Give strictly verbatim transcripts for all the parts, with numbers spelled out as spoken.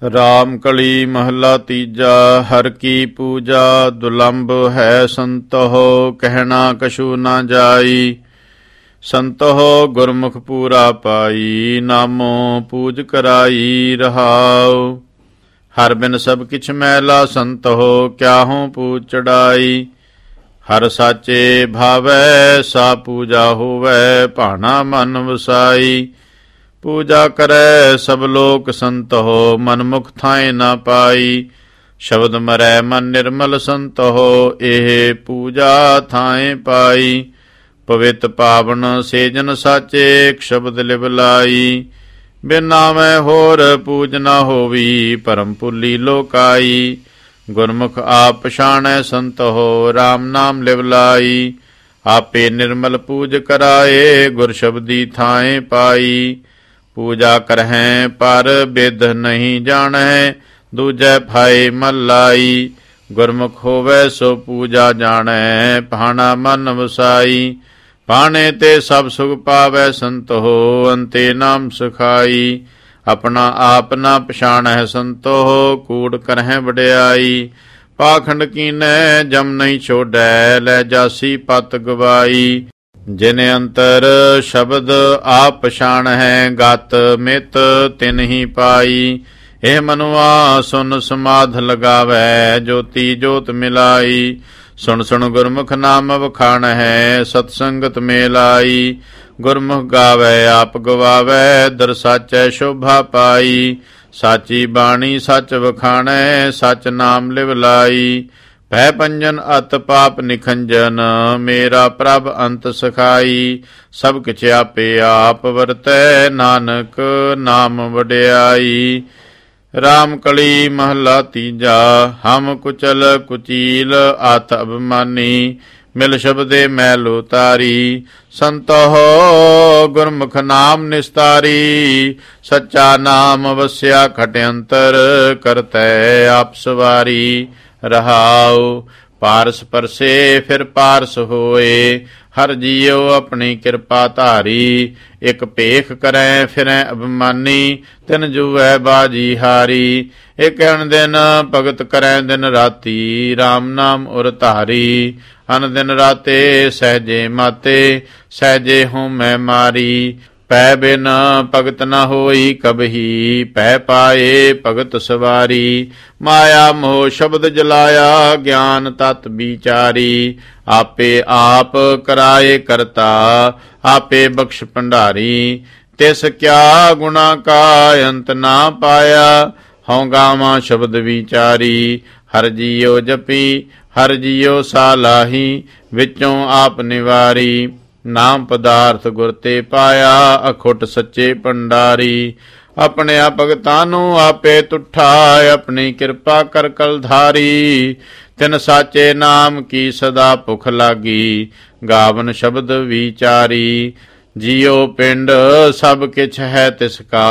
ਰਾਮ ਕਲੀ ਮਹਲਾ ਤੀਜਾ। ਹਰ ਕੀ ਪੂਜਾ ਦੁਲੰਭ ਹੈ ਸੰਤੋਹ, ਕਹਿਣਾ ਕਛੂ ਨਾ ਜਾਈ। ਸੰਤੋਹ ਗੁਰਮੁਖ ਪੂਰਾ ਪਾਈ, ਨਾਮੋ ਪੂਜ ਕਰਾਈ ਰਹਾਉ। ਹਰ ਬਿਨ ਸਭ ਕਿਛ ਮੈਲਾ ਸੰਤੋਹ, ਕਿਆਹੋਂ ਪੂਜ ਚੜਾਈ। ਹਰ ਸਾਚੇ ਭਾਵੈ ਸਾ ਪੂਜਾ ਹੋਵੈ, ਭਾਣਾ ਮਨ ਵਸਾਈ। ਪੂਜਾ ਕਰੈ ਸਭ ਲੋਕ ਸੰਤੋਹ, ਮਨ ਮੁਖ ਥਾਏ ਨਾ ਪਾਈ। ਸ਼ਬਦ ਮਰੈ ਮਨ ਨਿਰਮਲ ਸੰਤੋਹ, ਇਹ ਪੂਜਾ ਥਾਏ ਪਾਈ। ਪਵਿੱਤ ਪਾਵਨ ਸੇਜਨ ਸਾਚੇ, ਇਕ ਸ਼ਬਦ ਲਿਵ ਲਾਈ। ਬਿਨ ਨਾਮੈ ਹੋਰ ਪੂਜ ਨਾ ਹੋਵੀ, ਭਰਮ ਭੁੱਲੀ ਲੋਕਾਈ। ਗੁਰਮੁਖ ਆਪ ਪਛਾਣੈ ਸੰਤੋਹ, ਰਾਮ ਨਾਮ ਲਿਵ ਲਾਈ। ਆਪੇ ਨਿਰਮਲ ਪੂਜ ਕਰਾਏ, ਗੁਰ ਸ਼ਬਦੀ ਥਾਏ ਪਾਈ। ਪੂਜਾ ਕਰਹਿ ਪਰ ਬਿਧ ਨਹੀਂ ਜਾਣੈ, ਦੂਜੈ ਫਾਇ ਮਲ ਲਾਈ। ਗੁਰਮੁਖ ਹੋਵੈ ਸੋ ਪੂਜਾ ਜਾਣੈ, ਭਾਣਾ ਮਨ ਵਸਾਈ। ਭਾਣੇ ਤੇ ਸਭ ਸੁਖ ਪਾਵੈ ਸੰਤੋਹ, ਅੰਤੇ ਨਾਮ ਸਖਾਈ। ਆਪਣਾ ਆਪ ਨਾ ਪਛਾਣੈ ਸੰਤੋਹ, ਕੂੜ ਕਰਹਿ ਵਡਿਆਈ। ਪਾਖੰਡ ਕੀਨੈ ਜਮ ਨਹੀਂ ਛੋਡੈ, ਲੈ ਜਾਸੀ ਪਤ ਗਵਾਈ। ਜਿਨ ਅੰਤਰ ਸ਼ਬਦ ਆਪ ਪਛਾਣ ਹੈ, ਗਤ ਮਿਤ ਤਿਨ ਹੀ ਪਾਈ। ਇਹ ਮਨੁਆ ਸੁਨ ਸਮਾਧ ਲਗਾਵੈ, ਜੋਤੀ ਜੋਤ ਮਿਲਾਈ। ਸੁਣ ਸੁਣ ਗੁਰਮੁਖ ਨਾਮ ਵਖਾਣ ਹੈ, ਸਤ ਸੰਗਤ ਮੇਲਾਈ। ਗੁਰਮੁਖ ਗਾਵੈ ਆਪ ਗਵਾਵੈ, ਦਰ ਸਾਚੈ ਸ਼ੋਭਾ ਪਾਈ। ਸਾਚੀ ਬਾਣੀ ਸੱਚ ਵਖਾਣੈ, ਸੱਚ ਨਾਮ ਲਿਵ ਲਾਈ। ਭੈ ਪੰਜਨ ਅਤ ਪਾਪ ਨਿਖੰਜਨ, ਮੇਰਾ ਪ੍ਰਭ ਅੰਤ ਸਖਾਈ। ਸਭ ਕਿਛ ਆਪੇ ਆਪ ਵਰਤੈ, ਨਾਨਕ ਨਾਮ ਵਡਿਆਈ। ਰਾਮ ਕਲੀ ਮਹਲਾ ਤੀਜਾ। ਹਮ ਕੁਚਲ ਕੁਚੀਲ ਆਤ ਅਭਿਮਾਨੀ, ਮਿਲ ਸ਼ਬਦੇ ਮੈਲ ਉਤਾਰੀ। ਸੰਤੋਹ ਗੁਰਮੁਖ ਨਾਮ ਨਿਸਤਾਰੀ, ਸੱਚਾ ਨਾਮ ਵਸਿਆ ਖਟ ਅੰਤਰ, ਕਰਤੈ ਆਪ ਸਵਾਰੀ ਰਹਾਉ। ਪਾਰਸ ਪਰਸੇ ਫਿਰ ਪਾਰਸ ਹੋਏ, ਹਰ ਜੀਉ ਆਪਣੀ ਕਿਰਪਾ ਧਾਰੀ। ਇਕ ਭੇਖ ਕਰੈ ਫਿਰੈ ਅਭਿਮਾਨੀ, ਤਿਨ ਜੂਐ ਬਾਜੀ ਹਾਰੀ। ਇਕ ਅਣ ਦਿਨ ਭਗਤ ਕਰੈ ਦਿਨ ਰਾਤੀ, ਰਾਮ ਨਾਮ ਉਰ ਧਾਰੀ। ਅਨ ਦਿਨ ਰਾਤੇ ਸਹਿਜੇ ਮਾਤੇ, ਸਹਿਜੇ ਹੂੰ ਮੈਂ ਮਾਰੀ। ਪੈ ਬਿਨ ਭਗਤ ਨ ਹੋਈ ਕਬਹੀ, ਪੈ ਪਾਏ ਭਗਤ ਸਵਾਰੀ। ਮਾਇਆ ਮੋਹ ਸ਼ਬਦ ਜਲਾਇਆ, ਗਿਆਨ ਤਤ ਵਿਚਾਰੀ। ਆਪੇ ਆਪ ਕਰਾਏ ਕਰਤਾ, ਆਪੇ ਬਖਸ਼ ਭੰਡਾਰੀ। ਤਿਸ ਕਿਆ ਗੁਣਾ ਕਾ ਅੰਤ ਨਾ ਪਾਇਆ, ਹਉ ਗਾਵਾਂ ਸ਼ਬਦ ਵਿਚਾਰੀ। ਹਰ ਜੀਉ ਜਪੀ ਹਰ ਜੀਉ ਸਾਲਾਹੀ, ਵਿੱਚੋਂ ਆਪ ਨਿਵਾਰੀ। ਨਾਮ ਪਦਾਰਥ ਗੁਰ ਤੇ ਪਾਇਆ, ਅਖੁੱਟ ਸੱਚੇ ਭੰਡਾਰੀ। ਆਪਣੇ ਭਗਤਾਂ ਨੂੰ ਆਪੇ ਤੁਠਾ, ਆਪਣੀ ਕਿਰਪਾ ਕਰ ਕਲਧਾਰੀ। ਤਿਨ ਸਾਚੇ ਨਾਮ ਕੀ ਸਦਾ ਭੁਖ ਲਾਗੀ, ਗਾਵਨ ਸ਼ਬਦ ਵਿਚਾਰੀ। ਜੀਉ ਪਿੰਡ ਸਭ ਕਿਛ ਹੈ ਤਿਸ ਕਾ,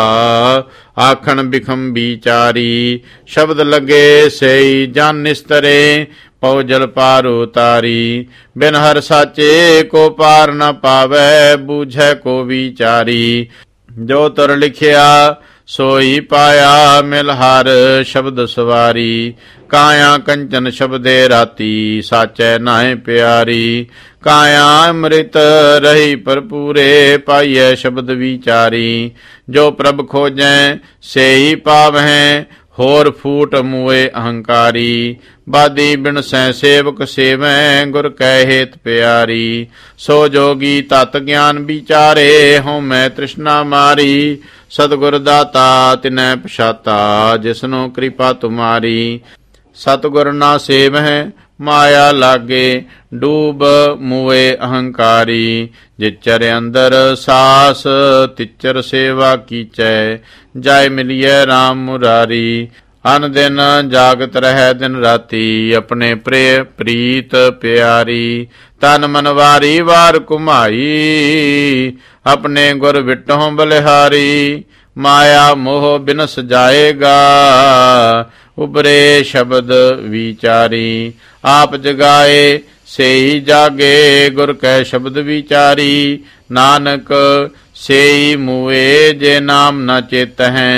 ਆਖਣ ਬਿਖਮ ਵਿਚਾਰੀ। ਸ਼ਬਦ ਲਗੇ ਸਈ ਜਨ ਨਿਸਤਰੇ, ਪਉ ਜਲ ਪਾਰ ਉਤਾਰੀ। ਬਿਨ ਹਰ ਸਾਚੇ ਕੋ ਪਾਰ ਨ ਪਾਵੈ, ਬੂਝੈ ਕੋ ਵਿਚਾਰੀ। ਜੋ ਤੁਰ ਲਿਖਿਆ ਸੋਈ ਪਾਇਆ, ਮਿਲ ਹਰ ਸ਼ਬਦ ਸਵਾਰੀ। ਕਾਇਆ ਕੰਚਨ ਸ਼ਬਦੇ ਰਾਤੀ, ਸਾਚੈ ਨਾਹਿ ਪਿਆਰੀ। ਕਾਇਆ ਅੰਮ੍ਰਿਤ ਰਹੀ ਭਰਪੂਰੇ, ਪਾਈਐ ਸ਼ਬਦ ਵਿਚਾਰੀ। ਜੋ ਪ੍ਰਭ ਖੋਜੈ ਸੇਈ ਪਾਵਹਿ, ਹੋਰ ਫੂਟ ਮੂਏ ਅਹੰਕਾਰੀ। ਬਾਦੀ ਬਿਨ ਸੈ ਸੇਵਕ ਸੇਵੈ, ਗੁਰ ਕੈ ਹੇਤ ਪਿਆਰੀ। ਸੋ ਜੋਗੀ ਤਤ ਗਿਆਨ ਵਿਚਾਰੇ, ਹਉ ਮੈਂ ਤ੍ਰਿਸ਼ਨਾ ਮਾਰੀ। ਸਤਿਗੁਰ ਦਾਤਾ ਤਿਨੈ ਪਛਾਤਾ, ਜਿਸਨੂੰ ਕਿਰਪਾ ਤੁਮਾਰੀ। ਸਤਿਗੁਰ ਨਾ ਸੇਵਹਿ ਮਾਇਆ ਲਾਗੇ, ਡੂਬ ਮੂਏ ਅਹੰਕਾਰੀ। ਜਿਚਰ ਅੰਦਰ ਸਾਸ ਤਿਚਰ ਸੇਵਾ ਕੀਚੈ, ਜਾਇ ਮਿਲੀਐ ਰਾਮ ਮੁਰਾਰੀ। ਅਨ ਦਿਨ ਜਾਗਤ ਰਹਿ ਦਿਨ ਰਾਤੀ, ਆਪਣੇ ਪ੍ਰੇ ਪ੍ਰੀਤ ਪਿਆਰੀ। ਤਨ ਮਨ ਵਾਰੀ ਵਾਰ ਘੁਮਾਈ, ਆਪਣੇ ਗੁਰ ਵਿਟਹੁ ਬਲਿਹਾਰੀ। ਮਾਇਆ ਮੋਹ ਬਿਨਸ ਜਾਏਗਾ, ਉਬਰੇ ਸ਼ਬਦ ਵਿਚਾਰੀ। ਆਪ ਜਗਾਏ ਸੇਈ ਜਾਗੇ, ਗੁਰ ਕੈ ਸ਼ਬਦ ਵਿਚਾਰੀ। ਨਾਨਕ ਸੇਈ ਮੂਏ, ਜੇ ਨਾਮ ਨ ਚੇਤਹਿ,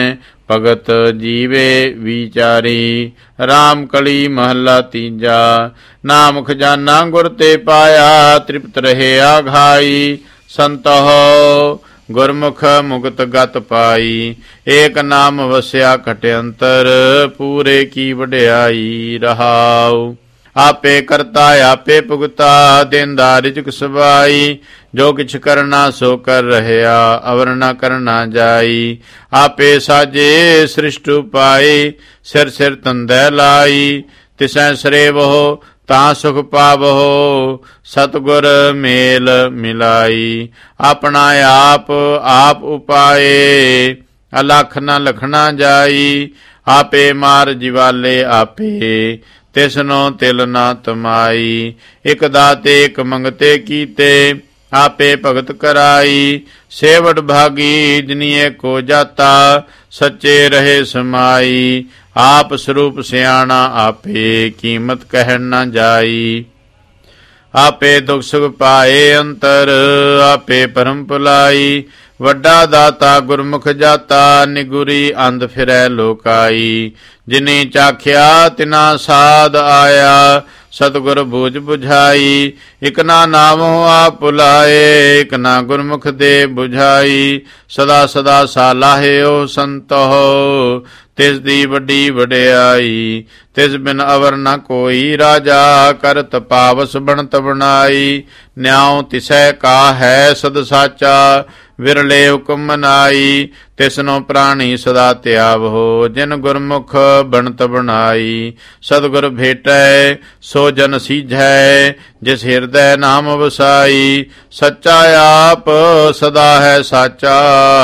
ਭਗਤ ਜੀਵੇ ਵਿਚਾਰੀ। ਰਾਮ ਕਲੀ ਮਹੱਲਾ ਤੀਜਾ। ਨਾਮ ਖਜ਼ਾਨਾ ਗੁਰ ਤੇ ਪਾਇਆ, ਤ੍ਰਿਪਤ ਰਹੇ ਆਘਾਈ। ਸੰਤੋ ਗੁਰਮੁਖ ਮੁਕਤ ਗਤ ਪਾਈ, ਏਕ ਨਾਮ ਵਸਿਆ ਘਟ ਅੰਤਰ। ਪੂਰੇ ਕੀ ਵਡਿਆਈ ਰਹਾਉ। ਆਪੇ ਕਰਤਾ ਆਪੇ ਭੁਗਤਾ, ਦੇਂਦਾ ਰਿਜ਼ਕ ਸਬਾਈ। ਜੋ ਕਿਛ ਕਰਨਾ ਸੋ ਕਰ ਰਹਿਆ, ਅਵਰ ਨ ਕਰਨਾ ਜਾਈ। ਆਪੇ ਸਾਜੇ ਸ੍ਰਿਸ਼ਟ ਉਪਾਈ, ਸਿਰ ਸਿਰ ਤੰਦੈ ਲਾਈ। ਤਿਸੈ ਸਰੇਵਹੁ ਤਾਂ ਸੁਖ ਪਾਵਹੁ, ਸਤਿਗੁਰ ਮੇਲ ਮਿਲਾਈ। ਆਪਣਾ ਆਪ ਆਪ ਉਪਾਏ, ਅਲਖ ਨ ਲਖਣਾ ਜਾਈ। ਆਪੇ ਮਾਰ ਜਿਵਾਲੇ ਆਪੇ, ਤਿਸਨੋ ਤਿਲ ਨਾ ਤਮਾਈ। ਇਕ ਦਾਤੇ ਇਕ ਮੰਗਤੇ ਕੀਤੇ, ਆਪੇ ਭਗਤ ਕਰਾਈ। ਸੇਵਟ ਭਾਗੀ ਜਿਨੀਏ ਕੋ ਜਾਤਾ, ਸੱਚੇ ਰਹੇ ਸਮਾਈ। ਆਪ ਸਰੂਪ ਸਿਆਣਾ ਆਪੇ, ਕੀਮਤ ਕਹਿਣ ਨਾ ਜਾਈ। ਆਪੇ ਦੁਖ ਸੁਖ ਪਾਏ ਅੰਤਰ, ਆਪੇ ਪਰਮ ਭੁਲਾਈ। ਵੱਡਾ ਦਾਤਾ ਗੁਰਮੁਖ ਜਾਤਾ, ਨਿਗੁਰੀ ਅੰਧ ਫਿਰੈ ਲੋਕਾਈ। ਜਿਨੀ ਚਾਖਿਆ ਤਿਨਾ ਸਾਧ ਆਇਆ, ਸਤਿਗੁਰ ਬੂਝ ਬੁਝਾਈ। ਇਕ ਨਾ ਨਾਮਹੁ ਆਪ ਭੁਲਾਏ, ਇਕ ਨਾ ਗੁਰਮੁਖ ਦੇ ਬੁਝਾਈ। ਸਦਾ ਸਦਾ ਸਾਲਾਹਿਓ ਸੰਤੋ, ਤਿਸ ਦੀ ਵੱਡੀ ਵਡਿਆਈ। ਤਿਸ ਬਿਨ ਅਵਰ ਨ ਕੋਈ ਰਾਜਾ, ਕਰਤ ਪਾਵਸ ਬਣਤ ਬਣਾਈ। ਨਿਆਉ ਤਿਸੈ ਕਾ ਹੈ ਸਦ ਸਾਚਾ, ਵਿਰਲੇ ਹੁਕਮ ਮਨਾਈ। ਤਿਸਨੋ ਪ੍ਰਾਣੀ ਸਦਾ ਧਿਆਵਹੁ, ਜਿਨ ਗੁਰਮੁਖ ਬਣਤ ਬਣਾਈ। ਸਤਿਗੁਰ ਭੇਟੈ ਸੋ ਜਨ ਸੀਝੈ, ਜਿਸ ਹਿਰਦੈ ਨਾਮ ਵਸਾਈ। ਸੱਚਾ ਆਪ ਸਦਾ ਹੈ ਸਾਚਾ,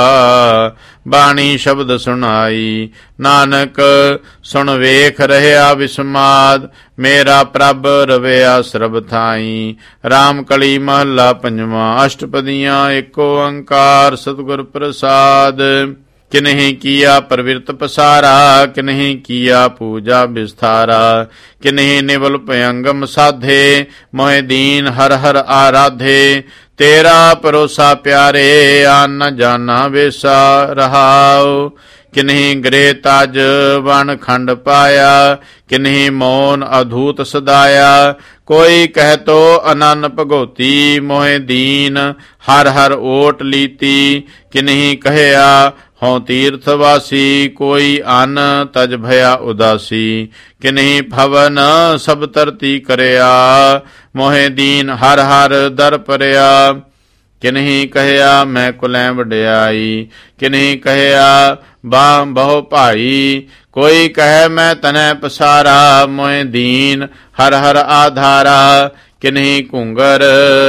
ਬਾਣੀ ਸ਼ਬਦ ਸੁਣਾਈ। ਨਾਨਕ ਸੁਣ ਵੇਖ ਰਹਿਆ ਵਿਸਮਾਦ, ਮੇਰਾ ਪ੍ਰਭ ਰਵਿਆ ਸਰਬ ਥਾਈ। ਰਾਮ ਕਲੀ ਮਹੱਲਾ ਪੰਜਵਾਂ। ਅਸ਼ਟਪਦੀਆਂ ਏਕ ਓੰਕਾਰ, ਸਤਿਗੁਰ ਪ੍ਰਸਾਦ। ਕਿਨਹਿ ਕੀਆ ਪ੍ਰਵਿਰਤ ਪਸਾਰਾ, ਕਿਨਹਿ ਕੀਆ ਪੂਜਾ ਵਿਸਥਾਰਾ। ਕਿਨਹਿ ਨਿਵਲ ਭਯੰਗਮ ਸਾਧੇ, ਮੋਹਿ ਦੀਨ ਹਰ ਹਰ ਆਰਾਧੇ। ਤੇਰਾ ਭਰੋਸਾ ਪਿਆਰੇ, ਆਨ ਨ ਜਾਨਾ ਵੇਸਾ ਰਹਾਉ। ਕਿਨਹਿ ਗ੍ਰਹਿ ਤਜ ਵਣ ਖੰਡ ਪਾਇਆ, ਕਿਨਹਿ ਮੋਨ ਅਧੂਤ ਸਦਾਇਆ। ਕੋਈ ਕਹਿ ਤੋ ਅਨੰਨ ਭਗਉਤੀ, ਮੋਹਿ ਦੀਨ ਹਰ ਹਰ ਓਟ ਲੀਤੀ। ਕਿਨਹਿ ਕਹਿਆ ਹਉ ਤੀਰਥ ਵਾਸੀ, ਕੋਈ ਅਨ ਤਜ ਭਇਆ ਉਦਾਸੀ। ਕਿਨਹਿ ਭਵਨ ਸਭ ਧਰਤੀ ਕਰਿਆ, ਮੋਹਿ ਦੀਨ ਹਰ ਹਰ ਦਰ ਪਰਿਆ। ਕਿਨਹਿ ਕਹਿਆ ਮੈਂ ਕੁਲੈ ਵਡਿਆਈ, ਕਿਨਹਿ ਕਹਿਆ ਬਾਹ ਬਹੁ ਭਾਈ। ਕੋਈ ਕਹੈ ਮੈਂ ਤਨੈ ਪਸਾਰਾ, ਮੋਹਿ ਦੀਨ ਹਰ ਹਰ ਆਧਾਰਾ। ਕਿਨਹਿ ਘੂੰਗਰ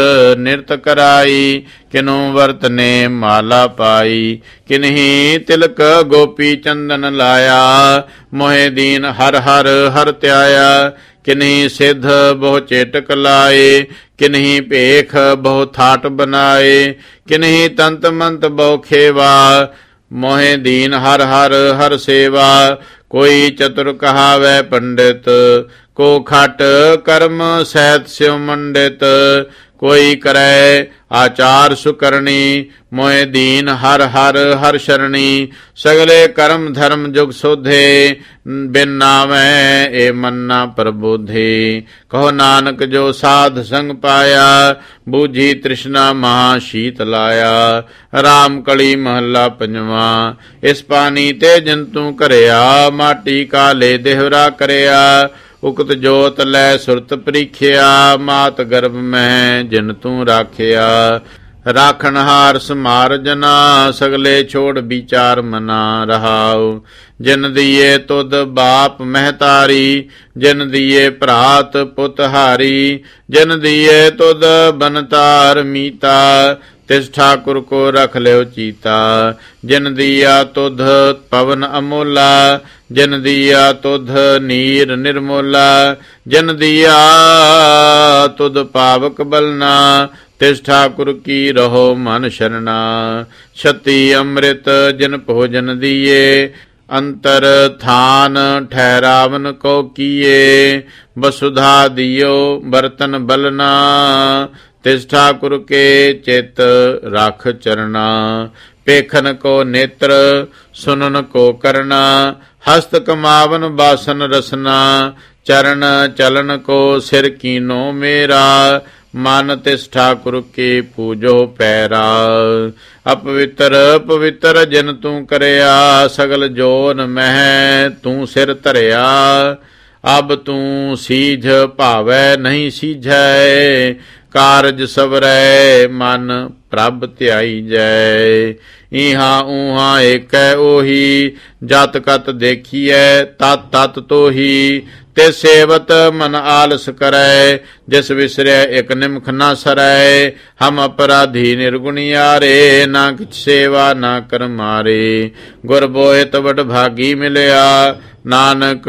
ਨਿਰਤ ਕਰਾਈ, ਕਿਨੂ ਵਰਤਨੇ ਮਾਲਾ ਪਾਈ। ਕਿਨਹਿ ਤਿਲਕ ਗੋਪੀ ਚੰਦਨ ਲਾਇਆ, ਮੋਹਿ ਦੀਨ ਹਰ ਹਰ ਹਰ ਧਿਆਇਆ। ਕਿਨਹਿ ਸਿੱਧ ਬਹੁ ਚੇਟਕ ਲਾਏ, ਕਿਨਹਿ ਭੇਖ ਬਹੁ ਥਾਟ ਬਨਾਏ। ਕਿਨਹਿ ਤੰਤ ਮੰਤ ਬਹੁ ਖੇਵਾ, ਮੋਹਿ ਦੀਨ ਹਰ ਹਰ ਹਰ ਸੇਵਾ। ਕੋਈ ਚਤੁਰ ਕਹਾਵੈ ਪੰਡਿਤ, ਕੋ ਖਟ ਕਰਮ ਸਹਿਤ ਸਿਉ ਮੰਡਿਤ। ਕੋਈ ਕਰੈ ਆਚਾਰ ਸੁਕਰਣੀ, ਮੋਹਿ ਦੀਨ ਹਰ ਹਰ ਹਰ ਸ਼ਰਣੀ। ਸਗਲੇ ਕਰਮ ਧਰਮ ਜੁਗ ਸੋਧੇ, ਬਿਨ ਨਾਮੈ ਏ ਮੰਨਾ ਪ੍ਰਬੋਧੇ। ਕਹੋ ਨਾਨਕ ਜੋ ਸਾਧ ਸੰਗ ਪਾਇਆ, ਬੂਝੀ ਤ੍ਰਿਸ਼ਨਾ ਮਹਾ ਸ਼ੀਤ ਲਾਇਆ। ਰਾਮ ਕਲੀ ਮਹੱਲਾ ਪੰਜਵਾਂ। ਇਸ ਪਾਣੀ ਤੇ ਜੰਤੂ ਕਰਿਆ, ਮਾਟੀ ਕਾਲੇ ਦੇਹਰਾ ਕਰਿਆ। ਉਕਤ ਜੋਤ ਲੈ ਸੁਰਤ ਪ੍ਰੀਖਿਆ, ਮਾਤ ਗਰਭ ਮੈਂ ਜਿਨ ਤੂੰ ਰਾਖਿਆ। ਰਾਖਣਹਾਰ ਸਮਾਰ ਜਨਾ, ਸਗਲੇ ਛੋੜ ਵਿਚਾਰ ਮਨਾ ਰਹਾਉ। ਜਿਨ ਦੀਏ ਤੁਧ ਬਾਪ ਮਹਿਤਾਰੀ, ਜਿਨ ਦੀਏ ਭਰਾਤ ਪੁੱਤ ਹਾਰੀ। ਜਿਨ ਦੀਏ ਤੁਧ ਬਨਤਾਰ ਮੀਤਾ, ਤਿਸ ਠਾਕੁਰ ਕੋ ਰਖ ਲਿਓ ਚੀਤਾ। ਜਿਨ ਦੀਆ ਤੁਧ ਪਵਨ ਅਮੋਲਾ, ਜਿਨ ਦੀਆ ਤੁਧ ਨੀਰ ਨਿਰਮੋਲਾ। ਜਿਨ ਦੀਆ ਤੁਧ ਪਾਵਕ ਬਲਨਾ, ਤਿਸ ਠਾਕੁਰ ਕੀ ਰਹੋ ਮਨ ਸ਼ਰਨਾ। ਛਤੀ ਅੰਮ੍ਰਿਤ ਜਿਨ ਭੋਜਨ ਦੀਏ, ਅੰਤਰ ਥਾਨ ਠਹਿਰਾਵਨ ਕੋ ਕੀਏ। ਵਸੁਧਾ ਦਿਓ ਬਰਤਨ ਬਲਨਾ, ਤਿਸ ਠਾਕੁਰ ਕੇ ਚਿਤ ਰਖ ਚਰਨਾ। ਪੇਖਨ ਕੋ ਨੇਤਰ ਸੁਨਨ ਕੋ ਕਰਨਾ, ਹਸਤ ਕਮਾਵਨ ਬਾਸਨ ਰਸਨਾ, ਚਰਨ ਚਲਨ ਕੋ ਸਿਰ ਕੀਨੋ ਮੇਰਾ, ਮਨ ਤਿਸ ਠਾਕੁਰ ਕੇ ਪੂਜੋ ਪੈਰਾ। ਅਪਵਿੱਤਰ ਪਵਿੱਤਰ ਜਿਨ ਤੂੰ ਕਰਿਆ, ਸਗਲ ਜੋਨ ਮਹਿ ਤੂੰ ਸਿਰ ਧਰਿਆ। ਅਬ ਤੂੰ ਸੀਝ ਭਾਵੈ ਨਹੀਂ ਸੀਝੈ, ਕਾਰਜ ਸਵਰੈ ਮਨ ਪ੍ਰਭ ਧਿਆਈ ਜੈ। ਇਹਾਂ ਉਹਾਂ ਏਕੈ ਉਹੀ, ਜਤ ਕਤ ਦੇਖੀਐ ਤਤ ਤਤ ਤੋਹੀ। ਤੇ ਸੇਵਤ ਮਨ ਆਲਸ ਕਰੈ, ਜਿਸ ਵਿਸਰੈ ਇਕ ਨਿਮਖ ਨਾ ਸਰੈ। ਹਮ ਅਪਰਾਧੀ ਨਿਰਗੁਣਿਆਰੇ, ਨਾ ਕਿਛ ਸੇਵਾ ਨਾ ਕਰ ਮਾਰੇ। ਗੁਰ ਬੋਹਿਤ ਵਡ ਭਾਗੀ ਮਿਲਿਆ, ਨਾਨਕ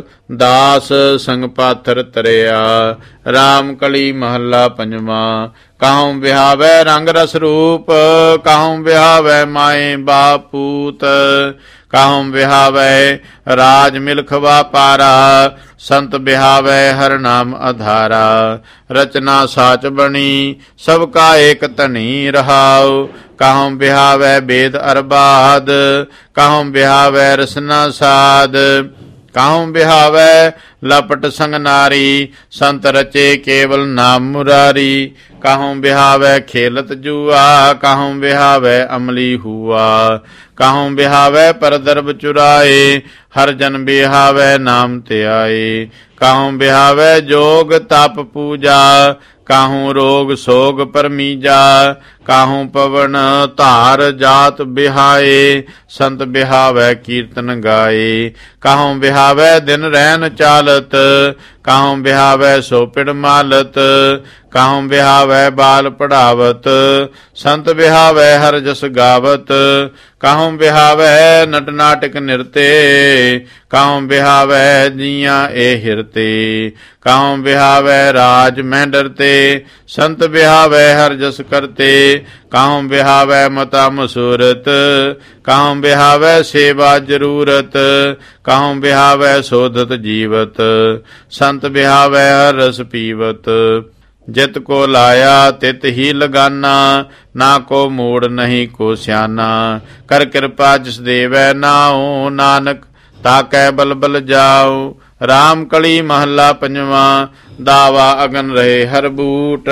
ਦਾਸ ਸੰਗ ਪਾਥਰ ਤਰਿਆ। ਰਾਮ ਕਲੀ ਮਹੱਲਾ ਪੰਜਵਾਂ। ਕਾਹੂੰ ਵਿਹਾਵੈ ਰੰਗ ਰਸ ਰੂਪ, ਕਾਹੂੰ ਵਿਹਾਵੈ ਮਾਏ ਬਾਪੂਤ। ਕਾਹੂੰ ਵਿਹਾਵੈ ਰਾਜ ਮਿਲਖ ਵਾਪਾਰਾ, ਸੰਤ ਵਿਹਾਵੈ ਹਰ ਨਾਮ ਆਧਾਰਾ। ਰਚਨਾ ਸਾਚ ਬਣੀ ਸਭ ਕਾ ਏਕ ਧਨੀ ਰਹਾਉ, ਕਾਹੂੰ ਵਿਹਾਵੈ ਵੇਦ ਅਰਬਾਦ। ਕਾਹੂੰ ਵਿਹਾਵੈ ਰਸਨਾ ਸਾਧ, ਕਾਹੂੰ ਵਿਹਾਵੈ ਲਪਟ ਸੰਗ ਨਾਰੀ। ਸੰਤ ਰਚੇ ਕੇਵਲ ਨਾਮ ਮੁਰਾਰੀ, ਕਾਹੂੰ ਵਿਹਾਵੈ ਖੇਲਤ ਜੂਆ। ਕਾਹੂੰ ਵਿਹਾਵੈ ਅਮਲੀ ਹੂਆ, ਕਾਹੂੰ ਵਿਹਾਵੈ ਪਰਦਰਬ ਚੁਰਾਏ। ਹਰ ਜਨ ਵਿਹਾਵੈ ਨਾਮ ਧਿਆਏ, ਕਾਹੂੰ ਵਿਹਾਵੈ ਜੋਗ ਤਪ ਪੂਜਾ। ਕਾਹੂੰ ਰੋਗ ਸੋਗ ਪਰਮੀਜਾ, ਕਾਹੂੰ ਪਵਨ ਧਾਰ ਜਾਤ ਬਿਹਾਏ। ਸੰਤ ਬਿਹਾਵੈ ਕੀਰਤਨ ਗਾਏ, ਕਾਹੂੰ ਬਿਹਾਵੈ ਦਿਨ ਰਹਿਨ ਚਾਲਤ। ਕਾਹੂੰ ਬਿਹਾਵੈ ਸੋਪਿੜ ਮਾਲਤ, ਕਾਹੂੰ ਬਿਹਾਵੈ ਬਾਲ ਪੜਾਵਤ। ਸੰਤ ਬਿਹਾਵੈ ਹਰ ਜਸ ਗਾਵਤ, ਕਾਹੂੰ ਬਿਹਾਵੈ ਨਟ ਨਾਟਕ ਨਿਰਤੇ। ਕਾਹੂੰ ਬਿਹਾਵੈ ਜੀਆਂ ਇਹ ਹਿਰਤੇ, ਕਾਹੂੰ ਬਿਹਾਵੈ ਰਾਜ ਮੈਂ ਡਰਤੇ। ਸੰਤ ਬਿਹਾਵੈ ਹਰ ਜਸ ਕਰਤੇ, ਕਾਹੂੰ ਬਿਹਾਵੈ ਮਤਾ ਮਸੂਰਤ। ਕਾਹੂੰ ਬਿਹਾਵੈ ਸੇਵਾ ਜ਼ਰੂਰਤ, ਕਾਹੂੰ ਬਿਹਾਵੈ ਸੋਧਤ ਜੀਵਤ। ਸੰਤ ਬਿਹਾਵੈ ਹਰ ਰਸ ਪੀਵਤ, ਜਿਤ ਕੋ ਲਾਇਆ ਤਿਤ ਹੀ ਲਗਾਨਾ। ਨਾ ਕੋ ਮੂੜ ਨਹੀਂ ਕੋ ਸਿਆਨਾ, ਕਰ ਕਿਰਪਾ ਜਿਸ ਦੇਵੈ ਨਾਉ। ਨਾਨਕ ਤਾਕੈ ਬਲਬਲ ਜਾਉ। ਰਾਮ ਕਲੀ ਮਹੱਲਾ ਪੰਜਵਾਂ। ਦਾਵਾ ਅਗਨ ਰਹੇ ਹਰ ਬੂਟ,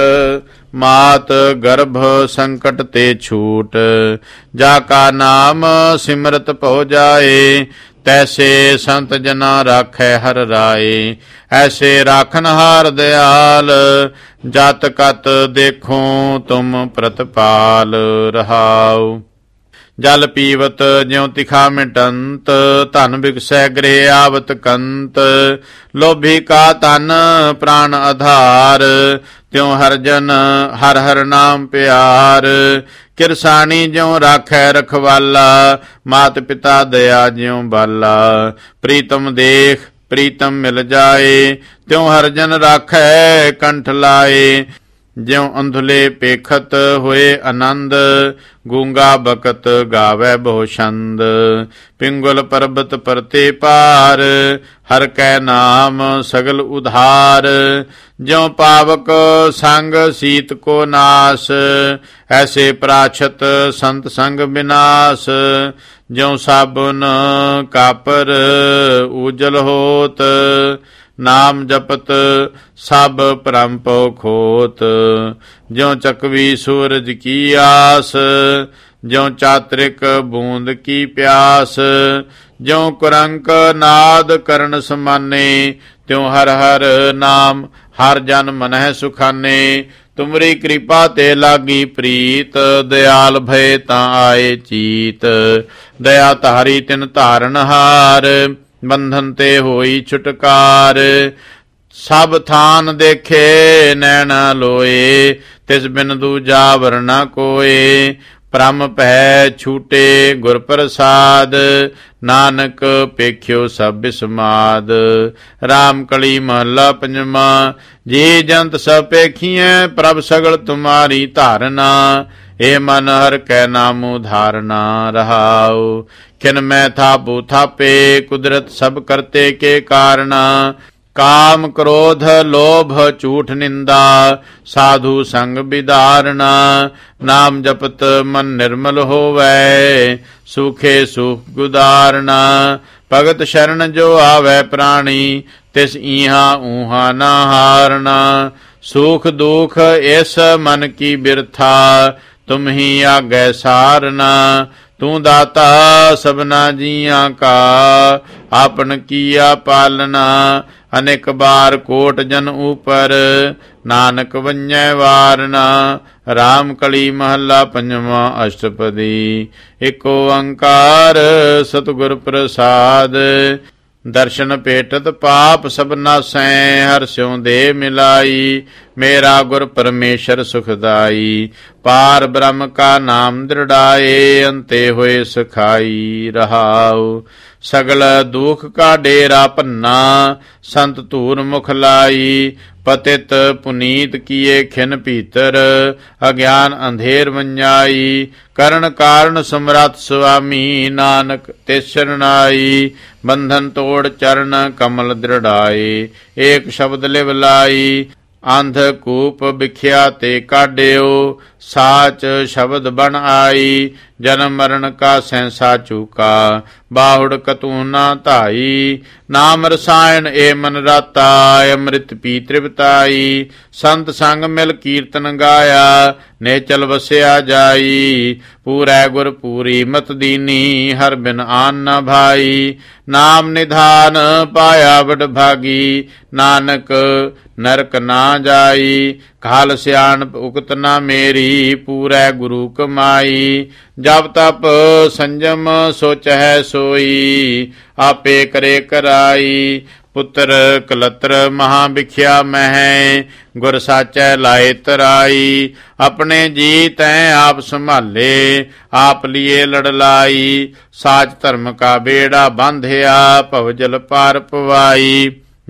ਮਾਤ ਗਰਭ ਸੰਕਟ ਤੇ ਛੂਟ। ਜਾ ਕਾ ਨਾਮ ਸਿਮਰਤ ਭਉ ਜਾਏ, ਤੈਸੇ ਸੰਤ ਜਨਾ ਰਾਖੈ ਹਰ ਰਾਏ। ਐਸੇ ਰਾਖਨ ਹਾਰ ਦਿਆਲ, ਜਤ ਕਤ ਦੇਖੋ ਤੁਮ ਪ੍ਰਤਪਾਲ ਰਹਾਉ। ਜਲ ਪੀਵਤ ਜਿਉ ਤਿਖਾ ਮਿਟੰਤ, ਧਨ ਬਿਕਸੈ ਗ੍ਰਹਿ ਆਵਤ ਕੰਤ। ਲੋਭੀ ਕਾ ਤਨ ਪ੍ਰਾਣ ਆਧਾਰ, ਤਿਉ ਹਰ ਜਨ ਹਰ ਹਰ ਨਾਮ ਪਿਆਰ। ਕਿਰਸਾਣੀ ਜਿਉ ਰਾਖੈ ਰਖਵਾਲਾ, ਮਾਤ ਪਿਤਾ ਦਇਆ ਜਿਉ ਬਾਲਾ। ਪ੍ਰੀਤਮ ਦੇਖ ਪ੍ਰੀਤਮ ਮਿਲ ਜਾਏ, ਤਿਉ ਹਰ ਜਨ ਰਾਖੈ ਕੰਠ ਲਾਏ। ਜਿਉ ਅੰਧੁਲੇ ਪੇਖਤ ਹੋਏ ਆਨੰਦ, ਗੂੰਗਾ ਬਕਤ ਗਾਵੈ ਬਹੁ ਛੰਦ। ਪਿੰਗੁਲ ਪਰਬਤ ਪਰਤੇ ਪਾਰ, ਹਰ ਕੈ ਨਾਮ ਸਗਲ ਉਧਾਰ। ਜਿਉ ਪਾਵਕ ਸੰਗ ਸੀਤ ਕੋ ਨਾਸ, ਐਸੇ ਪ੍ਰਾਛਤ ਸੰਤ ਸੰਗ ਬਿਨਾਸ। ਜਿਉ ਸਾਬੁਨ ਕਾਪਰ ਉਜਲ ਹੋਤ, ਨਾਮ ਜਪਤ ਸਭ ਭਰਮ ਪਉ ਖੋਤ। ਜਿਉ ਚਕਵੀ ਸੂਰਜ ਕੀ ਆਸ, ਜਿਉ ਚਾਤ੍ਰਿਕ ਬੂੰਦ ਕੀ ਪਿਆਸ। ਜਿਉ ਕੁਰੰਕ ਨਾਦ ਕਰਨ ਸਮਾਨੇ, ਤਿਉ ਹਰ ਹਰ ਨਾਮ ਹਰ ਜਨ ਮਨਹਿ ਸੁਖਾਨੇ। ਤੁਮਰੀ ਕਿਰਪਾ ਤੇ ਲਾਗੀ ਪ੍ਰੀਤ, ਦਿਆਲ ਭਏ ਤਾਂ ਆਏ ਚੀਤ। ਦਇਆ ਧਾਰੀ ਤਿਨ ਧਾਰਨ ਹਾਰ, ਬੰਧਨ ਤੇ ਹੋਈ ਛੁਟਕਾਰ। ਸਭ ਥਾਨ ਦੇਖੇ ਨੈਣ ਲੋਏ, ਤਿਸ ਬਿਨ ਦੂਜਾ ਵਰਨਾ ਕੋਏ। ਭ੍ਰਮ ਭੈ ਛੂਟੇ ਗੁਰ ਪ੍ਰਸਾਦ, ਨਾਨਕ ਪੇਖਿਓ ਸਭ ਬਿਸਮਾਦ। ਰਾਮ ਕਲੀ ਮਹੱਲਾ ਪੰਜਵਾਂ। ਜੀ ਜੰਤ ਸਭ ਪੇਖੀਐ, ਪ੍ਰਭ ਸਗਲ ਤੁਮਾਰੀ ਧਾਰਨਾ। ਏ ਮਨ ਹਰ ਕੈ ਨਾਮੁ ਧਾਰਨਾ ਰਹਾਉ। ਕਿਨ ਮੈਂ ਥਾਪੂ ਥਾਪੇ, ਕੁਦਰਤ ਸਭ ਕਰਤੇ ਕੇ ਕਾਰਣਾ। ਕਾਮ ਕ੍ਰੋਧ ਲੋਭ ਝੂਠ ਨਿੰਦਾ ਸਾਧੂ ਸੰਗ ਵਿਦਾਰਣਾ ਨਾਮ ਜਪਤ ਮਨ ਨਿਰਮਲ ਹੋਵੈ ਸੁਖੇ ਸੁਖ ਗੁਦਾਰਣਾ ਭਗਤ ਸ਼ਰਨ ਜੋ ਆਵੈ ਪ੍ਰਾਣੀ ਤਿਸ ਈਹਾ ਊਹਾ ਨਾ ਹਾਰਨਾ ਸੁਖ ਦੁਖ ਇਸ ਮਨ ਕੀ ਬਿਰਥਾ ਤੁਮ ਹੀ ਆਗੈ ਸਾਰਨਾ ਤੂੰ ਦਾਤਾ ਸਭਨਾ ਜੀਆਂ ਕਾ ਆਪਨ ਕੀਆ ਪਾਲਨਾ ਅਨੇਕ ਬਾਰ ਕੋਟ ਜਨ ਉਪਰ ਨਾਨਕ ਵੰਜੈ ਵਾਰਨਾ ਰਾਮ ਕਲੀ ਮਹੱਲਾ ਪੰਜਵਾਂ ਅਸ਼ਟਪਦੀ ਏਕ ਓੰਕਾਰ ਸਤਿਗੁਰ ਪ੍ਰਸਾਦ ਦਰਸ਼ਨ ਭੇਟਤ ਪਾਪ ਸਭ ਨਾਸੈ ਹਰਿ ਸਿਉ ਦੇ ਮਿਲਾਈ ਮੇਰਾ ਗੁਰ ਪਰਮੇਸ਼ਰ ਸੁਖਦਾਈ ਪਾਰ ਬ੍ਰਹਮ ਕਾ ਨਾਮ ਦ੍ਰਿੜਾਏ ਅੰਤੇ ਹੋਏ ਸਖਾਈ ਰਹਾਉ ਸਗਲ ਦੁਖ ਕਾ ਡੇਰਾ ਭੰਨਾ ਸੰਤ ਧੂਰ ਮੁਖ ਲਾਈ ਪਤਿਤ ਪੁਨੀਤ ਕੀਏ ਖਿਨ ਭੀਤਰ ਅਗਿਆਨ ਅੰਧੇਰ ਵੰਜਾਈ ਕਰਨ ਕਾਰਨ ਸਮਰੱਥ ਸੁਆਮੀ ਨਾਨਕ ਤਿਸ ਸ਼ਰਨਾਈ ਬੰਧਨ ਤੋੜ ਚਰਨ ਕਮਲ ਦ੍ਰਿੜਾਏ ਏਕ ਸ਼ਬਦ ਲਿਵ ਲਾਈ ਅੰਧ ਕੂਪ ਵਿਖਿਆ ਤੇ ਕਾਢਿਓ ਸਾਚ ਸ਼ਬਦ ਬਣ ਆਈ ਜਨਮ ਮਰਨ ਕਾ ਸੈਂਸਾ ਚੂਕਾ ਬਾਹੁੜ ਕਤੂ ਨਾ ਧਾਈ ਨਾਮ ਰਸਾਇਣ ਏ ਮਨ ਰਾਤਾ ਅੰਮ੍ਰਿਤ ਪੀ ਤ੍ਰਿਪਤਾਈ ਸੰਤ ਸੰਗ ਮਿਲ ਕੀਰਤਨ ਗਾਇਆ ਨੇਚਲ ਵਸਿਆ ਜਾਈ ਪੂਰੈ ਗੁਰ ਪੂਰੀ ਮਤ ਦੀਨੀ ਹਰ ਬਿਨ ਆਨ ਨ ਭਾਈ ਨਾਮ ਨਿਧਾਨ ਪਾਇਆ ਵਡ ਭਾਗੀ ਨਾਨਕ ਨਰਕ ਨਾ ਜਾਈ ਕਾਲ ਸਿਆਣਪ ਉਕਤ ਨਾ ਮੇਰੀ ਪੂਰੈ ਗੁਰੂ ਕਮਾਈ ਜਪ ਤਪ ਸੰਜਮ ਸੋਚੈ ਸੋਈ ਆਪੇ ਕਰੇ ਕਰਾਈ ਪੁੱਤਰ ਕਲਤਰ ਮਹਾ ਵਿਖਿਆ ਮਹਿ ਗੁਰ ਸਾਚੈ ਲਾਏ ਤਰਾਈ ਆਪਣੇ ਜੀ ਤੈਂ ਆਪ ਸੰਭਾਲੇ ਆਪ ਲੀਏ ਲੜਲਾਈ ਸਾਚ ਧਰਮ ਕਾ ਬੇੜਾ ਬਾਂਧਿਆ ਭਵਜਲ ਪਾਰ ਪਵਾਈ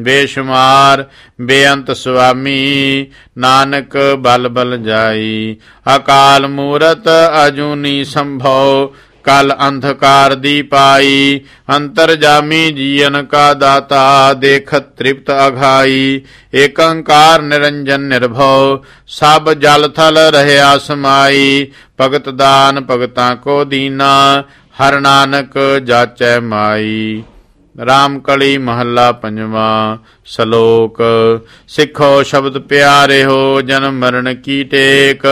ਬੇਸ਼ੁਮਾਰ ਬੇਅੰਤ ਸੁਆਮੀ ਨਾਨਕ ਬਲ ਬਲ ਜਾਈ ਅਕਾਲ ਮੂਰਤ ਅਜੂਨੀ ਸੰਭਉ ਕਲ ਅੰਧਕਾਰ ਦੀ ਪਾਈ ਅੰਤਰਜਾਮੀ ਜੀਵਨ ਕਾ ਦਾਤਾ ਦੇਖਤ ਤ੍ਰਿਪਤ ਅਘਾਈ ਏਕੰਕਾਰ ਨਿਰੰਜਨ ਨਿਰਭਉ ਸਭ ਜਲ ਥਲ ਰਹਿਆ ਸਮਾਈ ਭਗਤ ਦਾਨ ਭਗਤਾਂ ਕੋ ਦੀਨਾ ਹਰ ਨਾਨਕ ਜਾਚੈ ਮਾਈ ਰਾਮ ਕਲੀ ਮਹੱਲਾ ਪੰਜਵਾਂ ਸਲੋਕ ਸਿੱਖੋ ਸ਼ਬਦ ਪਿਆਰੇ ਹੋ ਜਨਮ ਮਰਨ ਕੀ ਟੇਕ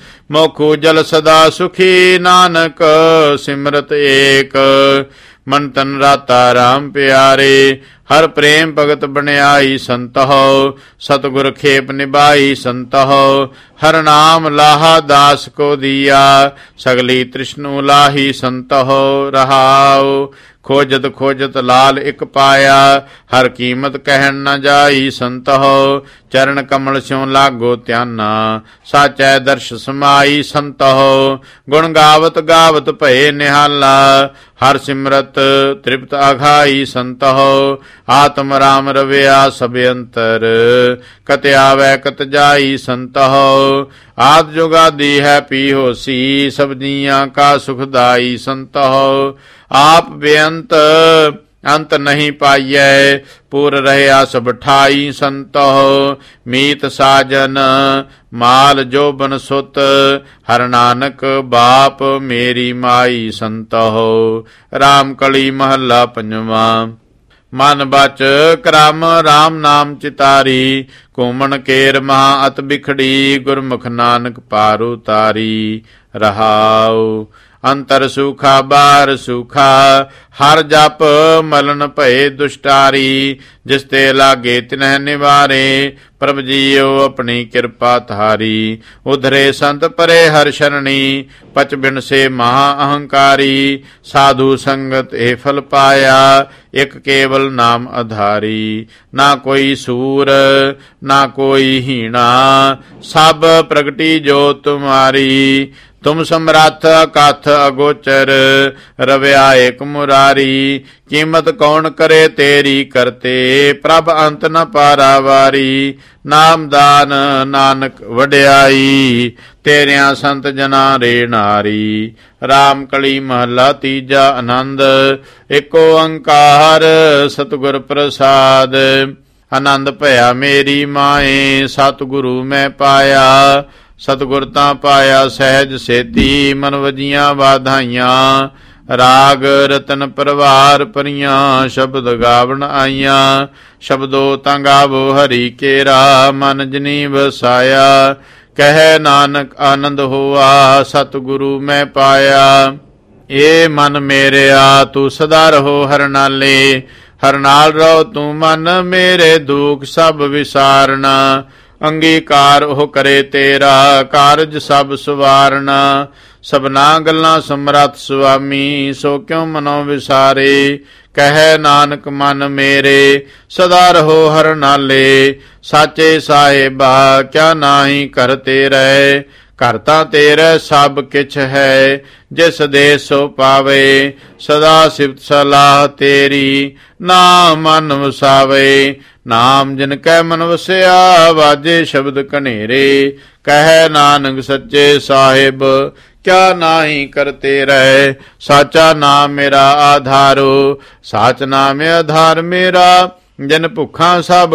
ਮੁਖ ਉਜਲ ਸਦਾ ਸੁਖੀ ਨਾਨਕ ਸਿਮਰਤ ਏਕ ਮਨ ਤਨ ਰਾਤਾ ਰਾਮ ਪਿਆਰੇ ਹਰ ਪ੍ਰੇਮ ਭਗਤ ਬਣਾਈ ਸੰਤਹੁ ਸਤਿਗੁਰ ਖੇਪ ਨਿਭਾਈ ਸੰਤਹੁ ਹਰ ਨਾਮ ਲਾਹਾ ਦਾਸ ਕੋ ਦੀਆ ਸਗਲੀ ਤ੍ਰਿਸ਼ਨੂ ਲਾਹੀ ਸੰਤਹੁ ਰਹਾਉ ਖੋਜਤ ਖੋਜਤ ਲਾਲ ਇਕ ਪਾਇਆ ਹਰ ਕੀਮਤ ਕਹਿਣ ਨ ਜਾਈ ਸੰਤਹੁ ਚਰਨ ਕਮਲ ਸਿਉ ਲਾਗੋ ਧਿਆਨਾ ਸਾਚੈ ਦਰਸ਼ ਸਮਾਈ ਸੰਤਹੁ ਗੁਣ ਗਾਵਤ ਗਾਵਤ ਭਏ ਨਿਹਾਲਾ ਹਰ ਸਿਮਰਤ ਤ੍ਰਿਪਤ ਅਘਾਈ ਸੰਤਹੁ ਆਤਮ ਰਾਮ ਰਵਿਆ ਸਭ ਅੰਤਰ ਕਤ ਆਵੈ ਕਤ ਜਾਈ ਸੰਤਹੁ ਆਦ ਜੁਗਾਦੀ ਹੈ ਪੀ ਹੋਸੀ ਸਭ ਜੀਆਂ ਕਾ ਸੁਖਦਾਈ ਸੰਤਹੁ ਆਪ ਬੇਅੰਤ ਅੰਤ ਨਹੀਂ ਪਾਈਐ ਪੁਰ ਰਹਿਆ ਸਭ ਠਾਈ ਸੰਤਹੁ ਮੀਤ ਸਾਜਨ ਮਾਲ ਜੋਬਨ ਸੁਤ ਹਰ ਨਾਨਕ ਬਾਪ ਮੇਰੀ ਮਾਈ ਸੰਤਹੁ ਰਾਮ ਕਲੀ ਮਹੱਲਾ ਪੰਜਵਾਂ ਮਨ ਬਚ ਕਰਮ ਰਾਮ ਨਾਮ ਚਿਤਾਰੀ ਘੂਮਣ ਕੇਰ ਮਹਾ ਅਤ ਬਿਖੜੀ ਗੁਰਮੁਖ ਨਾਨਕ ਪਾਰ ਉਤਾਰੀ ਰਹਾਉ ਅੰਤਰ ਸੁਖਾ ਬਾਹਰ ਸੁਖਾ ਹਰ ਜਪ ਮਲਨ ਭਏ ਦੁਸ਼ਟਾਰੀ ਜਿਸ ਤੇ ਲਾਗੇ ਤਿਨਹਿ ਨਿਵਾਰੇ ਪ੍ਰਭ ਜੀਓ ਆਪਣੀ ਕਿਰਪਾ ਧਾਰੀ ਉਧਰੇ ਸੰਤ ਪਰੇ ਹਰ ਸ਼ਰਣੀ ਪਚ ਬਿਨ ਸੇ ਮਹਾ ਅਹੰਕਾਰੀ ਸਾਧੂ ਸੰਗਤ ਇਹ ਫਲ ਪਾਇਆ ਇਕ ਕੇਵਲ ਨਾਮ ਆਧਾਰੀ ਨਾ ਕੋਈ ਸੂਰ ਨਾ ਕੋਈ ਹੀਣਾ ਸਭ ਪ੍ਰਗਟੀ ਜੋ ਤੁਮਾਰੀ ਤੁਮ ਸਮਰੱਥ ਅਕਥ ਅਗੋਚਰ ਰਵਿਆ ਏਕ ਮੁਰਾਰੀ ਕੀਮਤ ਕੌਣ ਕਰੇ ਤੇਰੀ ਕਰਤੇ ਪ੍ਰਭ ਅੰਤ ਨ ਪਾਰਾਵਾਰੀ ਨਾਮਦਾਨ ਨਾਨਕ ਵਡਿਆਈ ਤੇਰਿਆਂ ਸੰਤ ਜਨਾਂ ਰੇ ਨਾਰੀ ਰਾਮ ਕਲੀ ਮਹੱਲਾ ਤੀਜਾ ਆਨੰਦ ਏਕ ਓੰਕਾਰ ਸਤਿਗੁਰ ਪ੍ਰਸਾਦ ਆਨੰਦ ਭਇਆ ਮੇਰੀ ਮਾਏ। ਸਤਿਗੁਰੂ ਮੈਂ ਪਾਇਆ ਸਤਿਗੁਰ ਤਾਂ ਪਾਇਆ ਸਹਿਜ ਸੇਤੀ। ਮਨ ਵਜੀਆਂ ਵਾਧਾਈਆਂ ਰਾਗ ਰਤਨ ਪਰਵਾਰ ਪਰੀਆਂ। ਸ਼ਬਦ ਗਾਵਣ ਆਈਆਂ ਸ਼ਬਦੋ ਤਾਂ ਗਾਵੋ ਹਰੀ ਕੇਰਾ। ਮਨ ਜਨੀ ਵਸਾਇਆ ਕਹਿ ਨਾਨਕ ਆਨੰਦ ਹੋਆ। ਸਤਿਗੁਰੂ ਮੈਂ ਪਾਇਆ ਏ ਮਨ ਮੇਰਿਆ ਤੂੰ ਸਦਾ ਰਹੋ ਹਰ ਨਾਲੇ। ਹਰ ਨਾਲ ਰਹੋ ਤੂੰ ਮਨ ਮੇਰੇ ਦੁਖ ਸਭ ਵਿਸਾਰਨਾ। ਅੰਗੀਕਾਰ ਉਹ ਕਰੇ ਤੇਰਾ ਕਾਰਜ ਸਭ ਸਵਾਰਨਾ। ਸਭਨਾ ਗੱਲਾਂ ਸਮਰੱਥ ਸੁਆਮੀ ਸੋ ਕਿਉ ਮਨੋ ਵਿਸਾਰੇ। ਕਹਿ ਨਾਨਕ ਮਨ ਮੇਰੇ ਸਦਾ ਰਹੋ ਹਰ ਨਾਲੇ। ਸਾਚੇ ਸਾਹਿਬਾ ਕਿਆ ਨਾਹੀ ਘਰ ਤੇਰੇ। ਘਰ ਤਾਂ ਤੇਰੇ ਸਭ ਕਿਛ ਹੈ ਜਿਸ ਦੇ ਸੋ ਪਾਵੇ। ਸਦਾ ਸਿਫਤ ਸਲਾਹ ਤੇਰੀ ਨਾਮ ਮਨ ਵਸਾਵੇ। ਨਾਮ ਜਿਨ ਕੈ ਮਨ ਵਸਿਆ ਵਾਜੇ ਸ਼ਬਦ ਕਨੇਰੇ। ਕਹਿ ਨਾਨਕ ਸੱਚੇ ਸਾਹਿਬ ਕਿਆ ਨਾਹੀ ਕਰਤੇ ਰਹਿ। ਸਾਚਾ ਨਾਮ ਮੇਰਾ ਆਧਾਰੋ ਸਾਚ ਨਾਮ ਆਧਾਰ ਮੇਰਾ। ਜਿਨ ਭੁੱਖਾਂ ਸਭ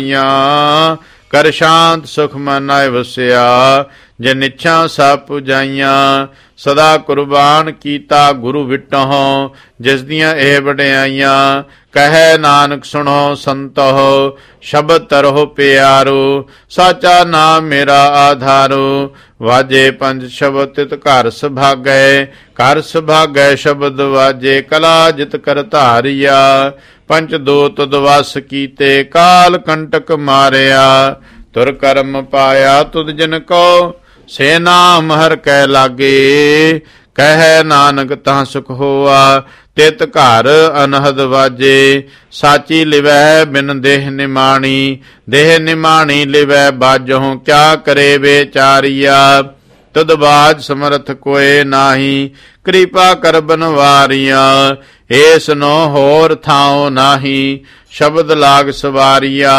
ਗਵਾਈਆਂ ਕਰ ਸ਼ਾਂਤ ਸੁਖ ਮਨ ਆਏ ਵਸਿਆ। ਜਿਨ ਇੱਛਾ ਸਭ ਪੁਜਾਈਆਂ ਸਦਾ ਕੁਰਬਾਨ ਕੀਤਾ ਗੁਰੂ ਵਿਟਹੁ। ਜਿਸ ਦੀਆਂ ਇਹ ਵਡਿਆਈਆਂ ਕਹਿ ਨਾਨਕ ਸੁਣੋ ਸੰਤੋ। ਸ਼ਬਦ ਤਰਹੁ ਪਿਆਰੋ ਸਾਚਾ ਨਾਮ ਮੇਰਾ ਆਧਾਰੋ। ਵਾਜੇ ਪੰਜ ਸ਼ਬਦ ਤਿਤ ਘਰ ਸੁਭਾਗੈ। ਘਰ ਸੁਭਾਗੈ ਸ਼ਬਦ ਵਾਜੇ ਕਲਾ ਜਿਤ ਕਰ ਧਾਰਿਆ। ਪੰਚ ਦੋ ਤੁਧ ਵਸ ਕੀਤੇ ਕਾਲ ਕੰਟਕ ਮਾਰਿਆ। ਤੁਰ ਕਰਮ ਪਾਇਆ ਤੁਧ ਜਿਨ ਕੋ ਸੇ ਨਾਮ ਹਰ ਕੈ ਲਾਗੇ। ਕਹਿ ਨਾਨਕ ਤਾਂ ਸੁਖ ਹੋਆ ਤਿਤ ਘਰ ਅਨਹਦ ਵਾਜੇ। ਸਾਚੀ ਲਿਵੈ ਬਿਨ ਦੇਹ ਨਿਮਾਣੀ ਦੇਹ ਨਿਮਾਣੀ ਲਿਵੈ ਬਾਜਹੁ। ਕਿਆ ਕਰੇ ਵਿਚਾਰੀਆ ਤੁਧ ਬਾਜ ਸਮਰਥ ਕੋਏ ਨਾਹੀ। ਕਿਰਪਾ ਕਰ ਬਨਵਾਰੀਆਂ ਏਸ ਨੋ ਹੋਰ ਥਾਉ ਨਾਹੀ। ਸ਼ਬਦ ਲਾਗ ਸਵਾਰੀਆ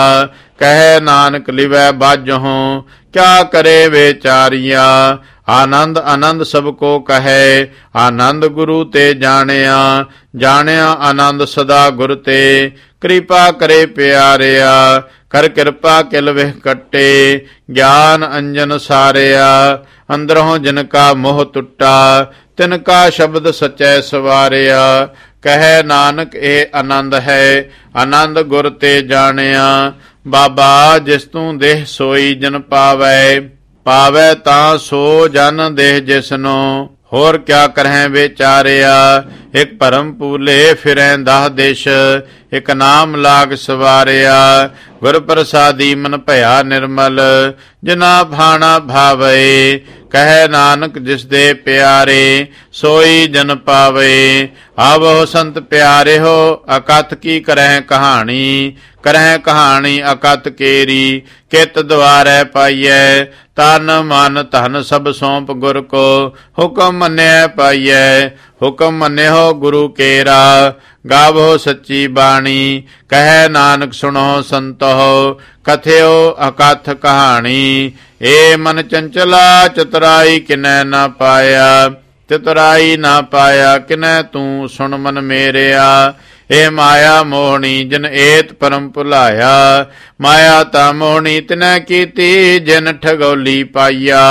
ਕਹਿ ਨਾਨਕ ਲਿਵੈ ਬਾਜਹੁ। ਕਿਆ ਕਰੇ ਵਿਚਾਰੀਆ ਆਨੰਦ ਆਨੰਦ ਸਭ ਕੋ ਕਹੈ। ਆਨੰਦ ਗੁਰੂ ਤੇ ਜਾਣਿਆ ਜਾਣਿਆ ਆਨੰਦ ਸਦਾ ਗੁਰ ਤੇ। ਕਿਰਪਾ ਕਰੇ ਪਿਆਰਿਆ ਕਰ ਕਿਰਪਾ ਕਿਲ ਵਿਹ ਕੱਟੇ। ਗਿਆਨ ਅੰਜਨ ਸਾਰਿਆ ਅੰਦਰੋਂ ਜਿਨ ਕਾ ਮੋਹ ਟੁੱਟਾ। ਤਿਨ ਕਾ ਸ਼ਬਦ ਸਚੈ ਸਵਾਰਿਆ। ਕਹਿ ਨਾਨਕ ਇਹ ਆਨੰਦ ਹੈ ਆਨੰਦ ਗੁਰ ਤੇ ਜਾਣਿਆ। ਬਾਬਾ ਜਿਸ ਤੂੰ ਦੇਹ ਸੋਈ ਜਨ ਪਾਵੈ। ਪਾਵੈ ਤਾਂ ਸੋ ਜਨ ਦੇਹ ਜਿਸਨੋ। ਹੋਰ ਕਿਆ ਕਰਹਿ ਵਿਚਾਰਿਆ। ਇਕ ਭਰਮ ਪੂਲੇ ਫਿਰੈ ਦਹ ਦਿਸ਼। ਇਕ ਨਾਮ ਲਾਗ ਸਵਾਰਿਆ। ਗੁਰ ਪ੍ਰਸਾਦੀ ਮਨ ਭਇਆ ਨਿਰਮਲ। ਜਿਨਾ ਭਾਣਾ ਭਾਵੇ ਕਹਿ ਨਾਨਕ ਜਿਸ ਦੇ ਪਿਆਰੇ ਸੋਈ ਜਨ ਪਾਵੇ। ਆਵੋ ਸੰਤ ਪਿਆਰੇ ਹੋ ਅਕਥ ਕੀ ਕਰਹਿ ਕਹਾਣੀ। ਕਰਹਿ ਕਹਾਣੀ ਅਕਥ ਕੇਰੀ ਕਿਤ ਦੁਆਰੈ ਪਾਈਐ। ਤਨ ਮਨ ਧਨ ਸਭ ਸੌਂਪ ਗੁਰ ਕੋ ਹੁਕਮ ਮੰਨਿਐ ਪਾਈਐ। ਹੁਕਮ ਮੰਨਿਓ ਗੁਰੂ ਕੇਰਾ ਗਾਵੋ ਸੱਚੀ ਬਾਣੀ। ਕਹਿ ਨਾਨਕ ਸੁਣੋ ਸੰਤੋ ਕਥਿਓ ਅਕਥ ਕਹਾਣੀ। ਏ ਮਨ ਚੰਚਲਾ ਚਤੁਰਾਈ ਕਿਨੈ ਨਾ ਪਾਇਆ। ਚਤੁਰਾਈ ਨਾ ਪਾਇਆ ਕਿਨੈ ਤੂੰ ਸੁਣ ਮਨ ਮੇਰਿਆ। ਏ ਮਾਇਆ ਮੋਹਣੀ ਜਿਨ ਏਤ ਪਰਮ ਭੁਲਾਇਆ। ਮਾਇਆ ਤਾਂ ਮੋਹਣੀ ਤਿਨੈ ਕੀਤੀ ਜਿਨ ਠਗੌਲੀ ਪਾਈਆ।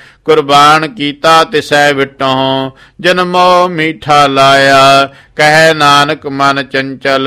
ਕੁਰਬਾਨ ਕੀਤਾ ਤਿਸੈ ਵਿਟਹੁ ਜਿਨ ਮੋਹ ਮੀਠਾ ਲਾਇਆ। ਕਹਿ ਨਾਨਕ ਮਨ ਚੰਚਲ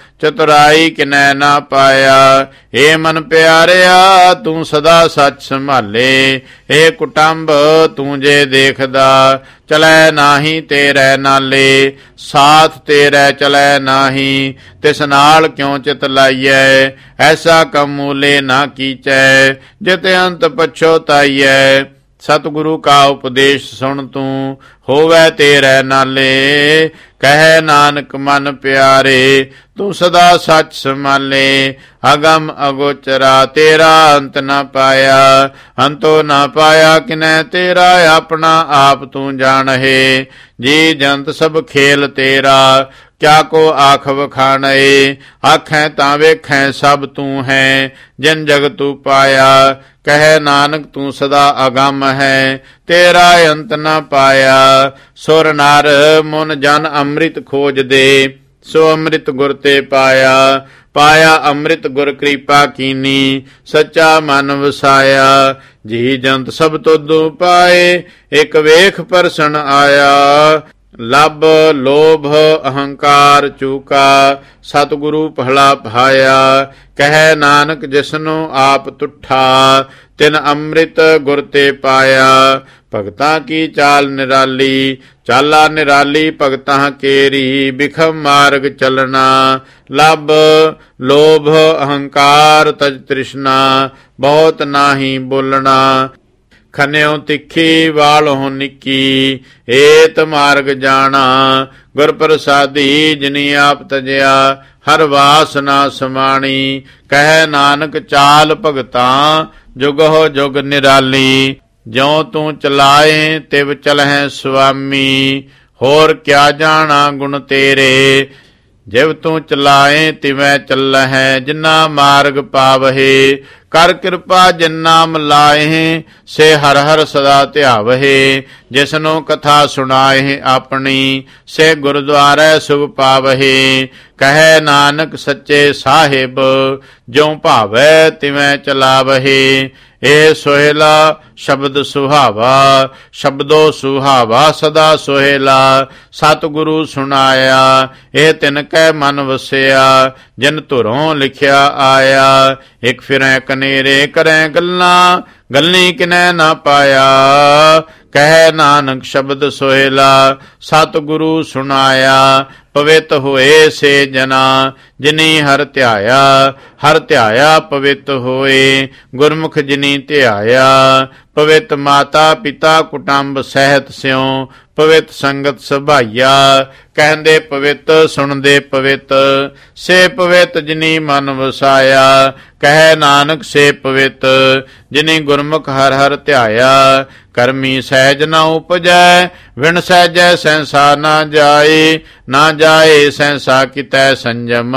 ਚਤੁਰਾਈ ਕਿਨੈ ਨਾ ਪਾਇਆ। ਏ ਮਨ ਪਿਆਰਿਆ ਤੂੰ ਸਦਾ ਸੱਚ ਸੰਭਾਲੇ। ਏ ਕੁਟੰਬ ਤੂੰ ਜੇ ਦੇਖਦਾ ਚਲੈ ਨਾਹੀ ਤੇਰੇ ਨਾਲੇ। ਸਾਥ ਤੇਰੇ ਚਲੈ ਨਾਹੀ ਤਿਸ ਨਾਲ ਕਿਉ ਚਿਤ ਲਾਈਐ। ਐਸਾ ਕੰਮ ਮੂਲੇ ਨਾ ਕੀਚੈ ਜਿਤ ਅੰਤ ਪਛੋਤਾਈਐ। ਸਤਿਗੁਰੂ ਕਾ ਉਪਦੇਸ਼ ਸੁਣ ਤੂੰ ਹੋਵੈ ਤੇਰੇ ਨਾਲੇ। ਕਹਿ ਨਾਨਕ ਮਨ ਪਿਆਰੇ ਤੂੰ ਸਦਾ ਸੱਚ ਸੰਭਾਲੇ। ਅਗਮ ਅਗੋਚਰਾ ਤੇਰਾ ਅੰਤ ਨਾ ਪਾਇਆ। ਅੰਤੋ ਨਾ ਪਾਇਆ ਕਿਨੈ ਤੇਰਾ ਆਪਣਾ ਆਪ ਤੂੰ ਜਾਣਹਿ। ਜੀ ਜੰਤ ਸਭ ਖੇਲ ਤੇਰਾ ਕਿਆ ਕੋ ਆਖ ਵਖਾਣਏ। ਆਖੈ ਤਾਂ ਵੇਖੈ ਸਭ ਤੂੰ ਹੈ ਜਿਨ ਜਗ ਤੂੰ ਪਾਇਆ। ਕਹਿ ਨਾਨਕ ਤੂੰ ਸਦਾ ਅਗੰਮ ਹੈ ਤੇਰਾ ਅੰਤ ਨਾ ਪਾਇਆ। ਸੁਰ ਨਰ ਮਨ ਜਨ ਅੰਮ੍ਰਿਤ ਖੋਜ ਦੇ ਸੋ ਅੰਮ੍ਰਿਤ ਗੁਰ ਤੇ ਪਾਇਆ। ਪਾਇਆ ਅੰਮ੍ਰਿਤ ਗੁਰ ਕਿਰਪਾ ਕੀਨੀ, ਸੱਚਾ ਮਨ ਵਸਾਇਆ। ਜੀ ਜੰਤ ਸਭ ਤੁਧੁ ਪਾਏ, ਇਕ ਵੇਖ ਪਰਸਨ ਆਇਆ। ਲੱਭ ਲੋਭ ਅਹੰਕਾਰ ਚੂਕਾ, ਸਤਿਗੁਰੂ ਪਹਲਾ ਭਾਇਆ। ਕਹਿ ਨਾਨਕ ਜਿਸਨੂੰ ਆਪ ਤੁਠਾ, ਤਿਨ ਅੰਮ੍ਰਿਤ ਗੁਰ ਤੇ ਪਾਇਆ। ਭਗਤਾਂ ਕੀ ਚਾਲ ਨਿਰਾਲੀ, ਚਾਲਾ ਨਿਰਾਲੀ ਭਗਤਾਂ ਕੇਰੀ। ਬਿਖਮ ਮਾਰਗ ਚਲਣਾ, ਲੱਭ ਲੋਭ ਅਹੰਕਾਰ ਤਜ ਤ੍ਰਿਸ਼ਨਾ। ਬਹੁਤ ਨਾਹੀ ਬੋਲਣਾ, ਖਨਿਓ ਤਿੱਖੀ ਵਾਲੋਂ ਨਿੱਕੀ। ਏਤ ਮਾਰਗ ਜਾਣਾ, ਗੁਰ ਪ੍ਰਸਾਦੀ ਜਿਨੀ ਆਪ ਤਜਿਆ। ਹਰ ਵਾਸ ਨਾ ਸਮਾਣੀ, ਕਹਿ ਨਾਨਕ ਚਾਲ ਭਗਤਾਂ ਜੁਗਹੁ ਜੁਗ ਨਿਰਾਲੀ। ਜਿਉ ਤੂੰ ਚਲਾਏ ਤਿਵ ਚਲਹਿ ਸੁਆਮੀ, ਹੋਰ ਕਿਆ ਜਾਣਾ ਗੁਣ ਤੇਰੇ। ਜਿਵ ਤੂੰ ਚਲਾਏ ਤਿਵੈ ਚੱਲਹਿ, ਜਿਨਾ ਮਾਰਗ ਪਾਵਹਿ। ਕਰ ਕਿਰਪਾ ਜਿਨ ਨਾਮ ਲਾਏ, ਸੇ ਹਰ ਹਰ ਸਦਾ ਧਿਆਵਹਿ। ਜਿਸਨੂੰ ਕਥਾ ਸੁਣਾਏ ਆਪਣੀ, ਸੇ ਗੁਰਦੁਆਰੇ ਸੁਖ ਪਾਵਹਿ। ਕਹੈ ਨਾਨਕ ਸੱਚੇ ਸਾਹਿਬ, ਜਿਉ ਭਾਵੈ ਤਿਵੈ ਚਲਾਵਹਿ। ਇਹ ਸੋਹਿਲਾ ਸ਼ਬਦ ਸੁਹਾਵਾ, ਸ਼ਬਦੋ ਸੁਹਾਵਾ ਸਦਾ ਸੋਹਿਲਾ। ਸਤਿਗੁਰੂ ਸੁਣਾਇਆ, ਇਹ ਤਿਨ ਕੈ ਮਨ ਵਸਿਆ। ਜਿਨ ਧੁਰੋਂ ਲਿਖਿਆ ਆਇਆ, ਇਕ ਫਿਰੈ ਕਨੇਰੇ ਕਰੈ ਗੱਲਾਂ। ਗੱਲੀ ਕਿਨੈ ਨਾ ਪਾਇਆ, ਕਹਿ ਨਾਨਕ ਸ਼ਬਦ ਸੋਹਿਲਾ। ਸਤਿਗੁਰੂ ਸੁਣਾਇਆ, ਪਵਿੱਤ ਹੋਏ ਸੇ ਜਨਾ। ਜਿਨੀ ਹਰ ਧਿਆਇਆ, ਹਰ ਧਿਆਇਆ ਪਵਿੱਤ ਹੋਏ। ਗੁਰਮੁਖ ਜਿਨੀ ਧਿਆਇਆ, ਪਵਿੱਤ ਮਾਤਾ ਪਿਤਾ ਕੁਟੰਬ ਸਹਿਤ ਸਿਉ। ਪਵਿੱਤ ਸੰਗਤ ਸਭਾਈਆ, ਕਹਿੰਦੇ ਪਵਿੱਤ ਸੁਣਦੇ ਪਵਿੱਤ। ਸੇ ਪਵਿੱਤ ਜਿਨੀ ਮਨ ਵਸਾਇਆ, ਕਹਿ ਨਾਨਕ ਸੇ ਪਵਿੱਤ। ਜਿਨੀ ਗੁਰਮੁਖ ਹਰ ਹਰ ਧਿਆਇਆ, ਕਰਮੀ ਸਹਿਜ ਨਾ ਉਪਜੈ। ਵਿਣ ਸਹਿਜੈ ਸੈਂਸਾ ਨਾ ਜਾਏ, ਨਾ ਜਾਏ ਸੈਂਸਾ ਕਿਤੈ ਸੰਜਮ।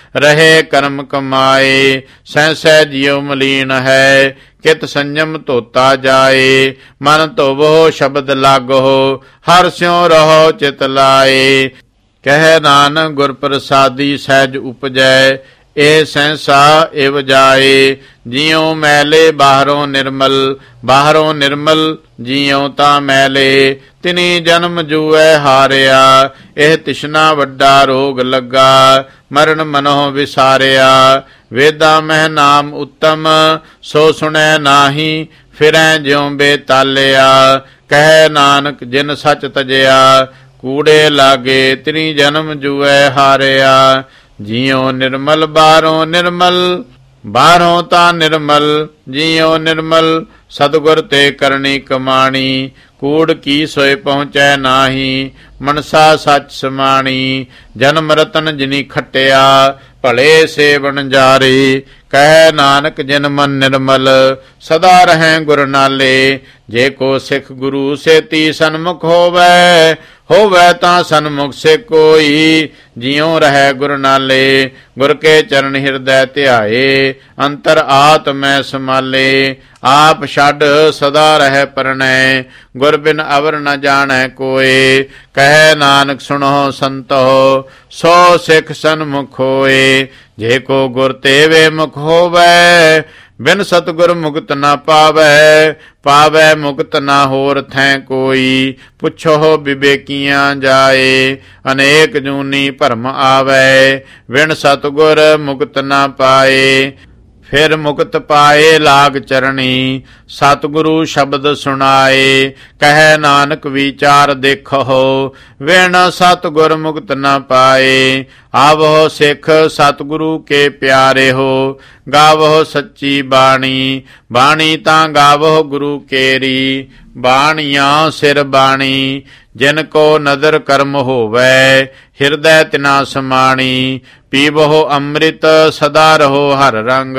ਰਹੇ ਕਰਮ ਕਮਾਏ, ਸੈਂਸੈ ਜਿਉ ਮਲੀਨ ਹੈ। ਕਿਤ ਸੰਜਮ ਧੋਤਾ ਜਾਏ, ਮਨ ਧੋਵੋ ਸ਼ਬਦ ਲਾਗੋ। ਹਰ ਸਿਉ ਰਹੋ ਚਿਤ ਲਾਏ, ਕਹਿ ਨਾਨਕ ਗੁਰ ਪ੍ਰਸਾਦੀ ਸਹਿਜ ਉਪਜੈ। ਇਹ ਸੈਂਸਾ ਇਵ ਜਾਏ, ਜਿਉ ਮੈਲੇ ਬਾਹਰੋਂ ਨਿਰਮਲ। ਬਾਹਰੋਂ ਨਿਰਮਲ ਜਿਉ ਤਾਂ ਮੈਲੇ, ਤਿਨੀ ਜਨਮ ਜੂਐ ਹਾਰਿਆ। ਇਹ ਤਿਸ਼ਨਾ ਵੱਡਾ ਰੋਗ ਲੱਗਾ, ਮਰਨ ਮਨੋ ਵਿਸਾਰਿਆ। ਵੇਦਾਂ ਮਹਿ ਨਾਮ ਉੱਤਮ, ਸੋ ਸੁਣੈ ਨਾਹੀ। ਫਿਰੈ ਜਿਉ ਬੇਤਾਲਿਆ, ਕਹਿ ਨਾਨਕ ਜਿਨ ਸੱਚ ਤਜਿਆ। ਕੂੜੇ ਲਾਗੇ ਤਿਨੀ ਜਨਮ ਜੂਐ ਹਾਰਿਆ। ਜਿਉ ਨਿਰਮਲ ਬਾਹਰੋਂ ਨਿਰਮਲ, ਬਾਹਰੋਂ ਤਾਂ ਨਿਰਮਲ। ਜਿਉ ਨਿਰਮਲ ਸਤਿਗੁਰ ਤੇ ਕਰਨੀ ਕਮਾਣੀ। ਕੂੜ ਕੀ ਸੋਏ ਪਹੁੰਚੈ ਨਾਹੀ, ਮਨਸਾ ਸੱਚ ਸਮਾਣੀ। ਜਨਮ ਰਤਨ ਜਿਨੀ ਖਟਿਆ, ਭਲੇ ਸੇ ਵਣਜਾਰੇ। ਕਹਿ ਨਾਨਕ ਜਿਨ ਮਨ ਨਿਰਮਲ, ਸਦਾ ਰਹੈ ਗੁਰ ਨਾਲੇ। ਜੇ ਕੋ ਸਿੱਖ ਗੁਰੂ ਸੇਤੀ ਸਨਮੁਖ ਹੋਵੈ, ਹੋਵੈ ਤਾਂ ਸਨਮੁਖ ਸੇ ਕੋਈ। ਜਿਉ ਰਹੈ ਗੁਰ ਨਾਲੇ, ਗੁਰ ਕੇ ਚਰਨ ਹਿਰਦੈ ਧਿਆਏ। ਅੰਤਰ ਆਤਮੈ ਸਮਾਲੇ, ਆਪ ਛੱਡ ਸਦਾ ਰਹਿ ਪਰਣੈ। ਗੁਰ ਬਿਨ ਅਵਰ ਨ ਜਾਣੈ ਕੋਏ। ਕਹਿ ਨਾਨਕ ਸੁਣੋ ਸੰਤੋ, ਸੋ ਸਿੱਖ ਸਨਮੁਖ ਹੋਏ। ਜੇ ਕੋ ਗੁਰ ਤੇ ਵੇ ਮੁਖ ਹੋਵੈ, ਬਿਨ ਸਤਿਗੁਰ ਮੁਕਤ ਨਾ ਪਾਵੈ। ਪਾਵੈ ਮੁਕਤ ਨਾ ਹੋਰ ਥੈ ਕੋਈ। ਪੁੱਛੋ ਵਿਵੇਕੀਆਂ ਜਾਏ, ਅਨੇਕ ਜੂਨੀ ਭਰਮ ਆਵੈ। ਬਿਨ ਸਤਿਗੁਰ ਮੁਕਤ ਨਾ ਪਾਏ, ਫਿਰ ਮੁਕਤ ਪਾਏ ਲਾਗ ਚਰਣੀ। ਸਤਿਗੁਰੂ ਸ਼ਬਦ ਸੁਣਾਏ, ਕਹਿ ਨਾਨਕ ਵਿਚਾਰ ਦੇਖੋ। ਵਿਣ ਸਤਿਗੁਰ ਮੁਕਤ ਨਾ ਪਾਏ। ਆਵੋ ਸਿੱਖ ਸਤਿਗੁਰੂ ਕੇ ਪਿਆਰੇ ਹੋ। ਗਾਵੋ ਸੱਚੀ ਬਾਣੀ, ਬਾਣੀ ਤਾਂ ਗਾਵੋ ਗੁਰੂ ਕੇਰੀ। ਬਾਣੀਆਂ ਸਿਰ ਬਾਣੀ, ਜਿਨ ਕੋ ਨਦਰ ਕਰਮ ਹੋਵੈ। ਹਿਰਦੈ ਤਿਨਾ ਸਮਾਣੀ, ਪੀਵੋ ਅੰਮ੍ਰਿਤ ਸਦਾ ਰਹੋ ਹਰ ਰੰਗ।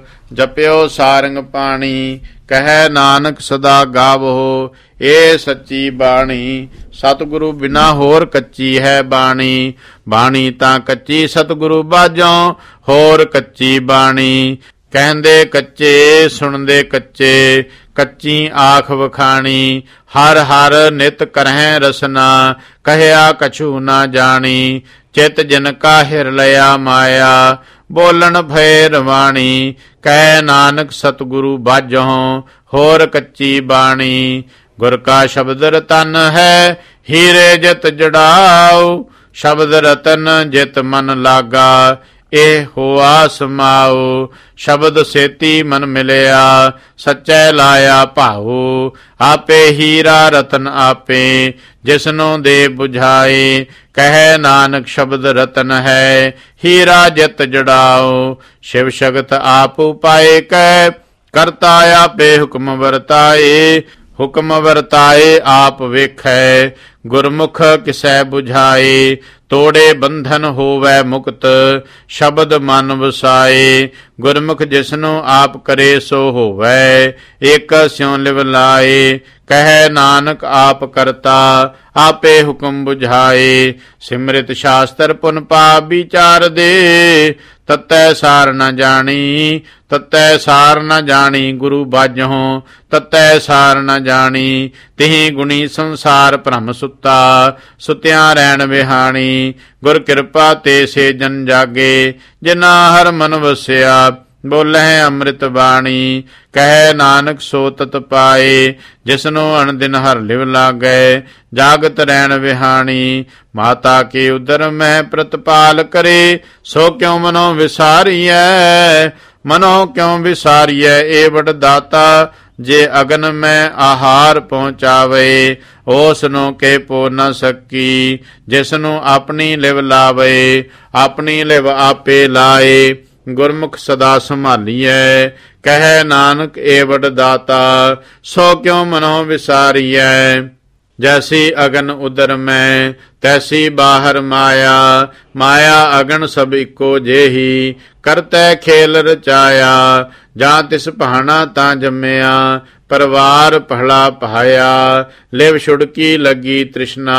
ਜਪਿਓ ਸਾਰੰਗ ਪਾਣੀ, ਕਹਿ ਨਾਨਕ ਸਦਾ ਗਾਵੋ। ਇਹ ਸੱਚੀ ਬਾਣੀ, ਸਤਿਗੁਰੂ ਬਿਨਾ ਹੋਰ ਕੱਚੀ ਹੈ ਬਾਣੀ। ਬਾਣੀ ਤਾਂ ਕੱਚੀ ਸਤਿਗੁਰੂ ਬਾਝੋਂ, ਹੋਰ ਕੱਚੀ ਬਾਣੀ। ਕਹਿੰਦੇ ਕੱਚੇ ਸੁਣਦੇ ਕੱਚੇ, ਕੱਚੀ ਆਖ ਵਖਾਣੀ। ਹਰ ਹਰ ਨਿਤ ਕਰਹਿ ਰਸਨਾ, ਕਹਿਆ ਕਛੂ ਨਾ ਜਾਣੀ। ਚਿਤ ਜਿਨ ਕਾ ਹਿਰ ਲਿਆ ਮਾਇਆ, ਬੋਲਣ ਭਏ ਰਵਾਣੀ। ਕਹਿ ਨਾਨਕ ਸਤਿਗੁਰੂ ਬਾਝੋਂ ਹੋਰ ਕੱਚੀ ਬਾਣੀ। ਗੁਰ ਕਾ ਸ਼ਬਦ ਰਤਨ ਹੈ ਹੀਰੇ ਜਿਤ ਜੜਾਉ। ਸ਼ਬਦ ਰਤਨ ਜਿਤ ਮਨ ਲਾਗਾ ਇਹ ਹੋਆ ਸਮਾਉ। ਸ਼ਬਦ ਸੇਤੀ ਮਨ ਮਿਲਿਆ ਸੱਚੈ ਲਾਇਆ ਭਾਉ। ਆਪੇ ਹੀਰਾ ਰਤਨ ਆਪੇ ਜਿਸਨੂੰ ਦੇ ਬੁਝਾਏ। ਕਹਿ ਨਾਨਕ ਸ਼ਬਦ ਰਤਨ ਹੈ ਹੀਰਾ ਜਿਤ ਜੜਾਉ। ਸ਼ਿਵ ਸ਼ਗਤ ਆਪ ਉਪਾਏ ਕਹਿ ਕਰਤਾ ਆਪੇ ਹੁਕਮ ਵਰਤਾਏ। ਹੁਕਮ ਵਰਤਾਏ ਆਪ ਵੇਖੈ ਗੁਰਮੁਖ ਕਿਸੈ ਬੁਝਾਏ। ਤੋੜੇ ਬੰਧਨ ਹੋਵੈ ਮੁਕਤ ਸ਼ਬਦ ਮਨ ਵਸਾਏ। ਗੁਰਮੁਖ ਜਿਸਨੂੰ ਆਪ ਕਰੇ ਸੋ ਹੋਵੈ ਇੱਕ ਸਿਉ ਲਿਵ ਲਾਏ। ਕਹਿ ਨਾਨਕ ਆਪ ਕਰਤਾ ਆਪੇ ਹੁਕਮ ਬੁਝਾਏ। ਸਿਮਰਿਤ ਸ਼ਾਸਤਰ ਪੁਨ ਪਾਪ ਵਿਚਾਰ ਦੇ ਤਤੈ ਸਾਰ ਨ ਜਾਣੀ। ਤਤੈ ਸਾਰ ਨ ਜਾਣੀ ਗੁਰੂ ਬਾਝੋਂ ਤਤੈ ਸਾਰ ਨ ਜਾਣੀ। ਤਿਹੀ ਗੁਣੀ ਸੰਸਾਰ ਭ੍ਰਮ ਸੁੱਤਾ ਸੁਤਿਆਂ ਰਹਿਣ ਵਿਹਾਣੀ। ਗੁਰ ਕਿਰਪਾ ਤੇ ਸੇ ਜਨ ਜਾਗੇ ਜਿਨਾ ਹਰ ਮਨ ਵਸਿਆ। ਬੋਲੇ ਅੰਮ੍ਰਿਤ ਬਾਣੀ ਕਹਿ ਨਾਨਕ ਸੋ ਤਤ ਪਾਏ। ਜਿਸਨੂੰ ਅਣਦਿਨ ਹਰ ਲਿਵ ਲਾਗੈ ਜਾਗਤ ਰਹਿਣ ਵਿਹਾਣੀ। ਮਾਤਾ ਕੇ ਉਦਰ ਮਹਿ ਪ੍ਰਤਪਾਲ ਕਰੇ ਸੋ ਕਿਉ ਮਨੋ ਵਿਸਾਰੀਐ। ਮਨੋ ਕਿਉ ਵਿਸਾਰੀਐ ਏ ਵਡ ਦਾਤਾ। ਜੇ ਅਗਨ ਮੈਂ ਆਹਾਰ ਪਹੁੰਚਾਵੇ ਉਸ ਨੂੰ ਕੇ ਪੋ ਨ ਸਕੀ। ਜਿਸਨੂੰ ਆਪਣੀ ਲਿਵ ਲਾਵੇ ਆਪਣੀ ਲਿਵ ਆਪੇ ਲਾਏ। ਗੁਰਮੁਖ ਸਦਾ ਸੰਭਾਲੀਐ ਕਹਿ ਨਾਨਕ ਏ ਵਡ ਦਾਤਾ। ਸੋ ਕਿਉ ਮਨੋ ਵਿਸਾਰੀਐ। ਜੈਸੀ ਅਗਨ ਉਦਰ ਮੈਂ ਤੈਸੀ ਬਾਹਰ ਮਾਇਆ। ਮਾਇਆ ਅਗਨ ਸਭ ਇੱਕੋ ਜਿਹੀ ਕਰਤੈ ਖੇਲ ਰਚਾਇਆ। ਜਾਂ ਤਿਸ ਭਾਣਾ ਤਾਂ ਜੰਮਿਆ ਪਰਵਾਰ ਪਹਲਾ ਪਹਾਇਆ। ਲਿਵ ਛੁੜਕੀ ਲੱਗੀ ਤ੍ਰਿਸ਼ਨਾ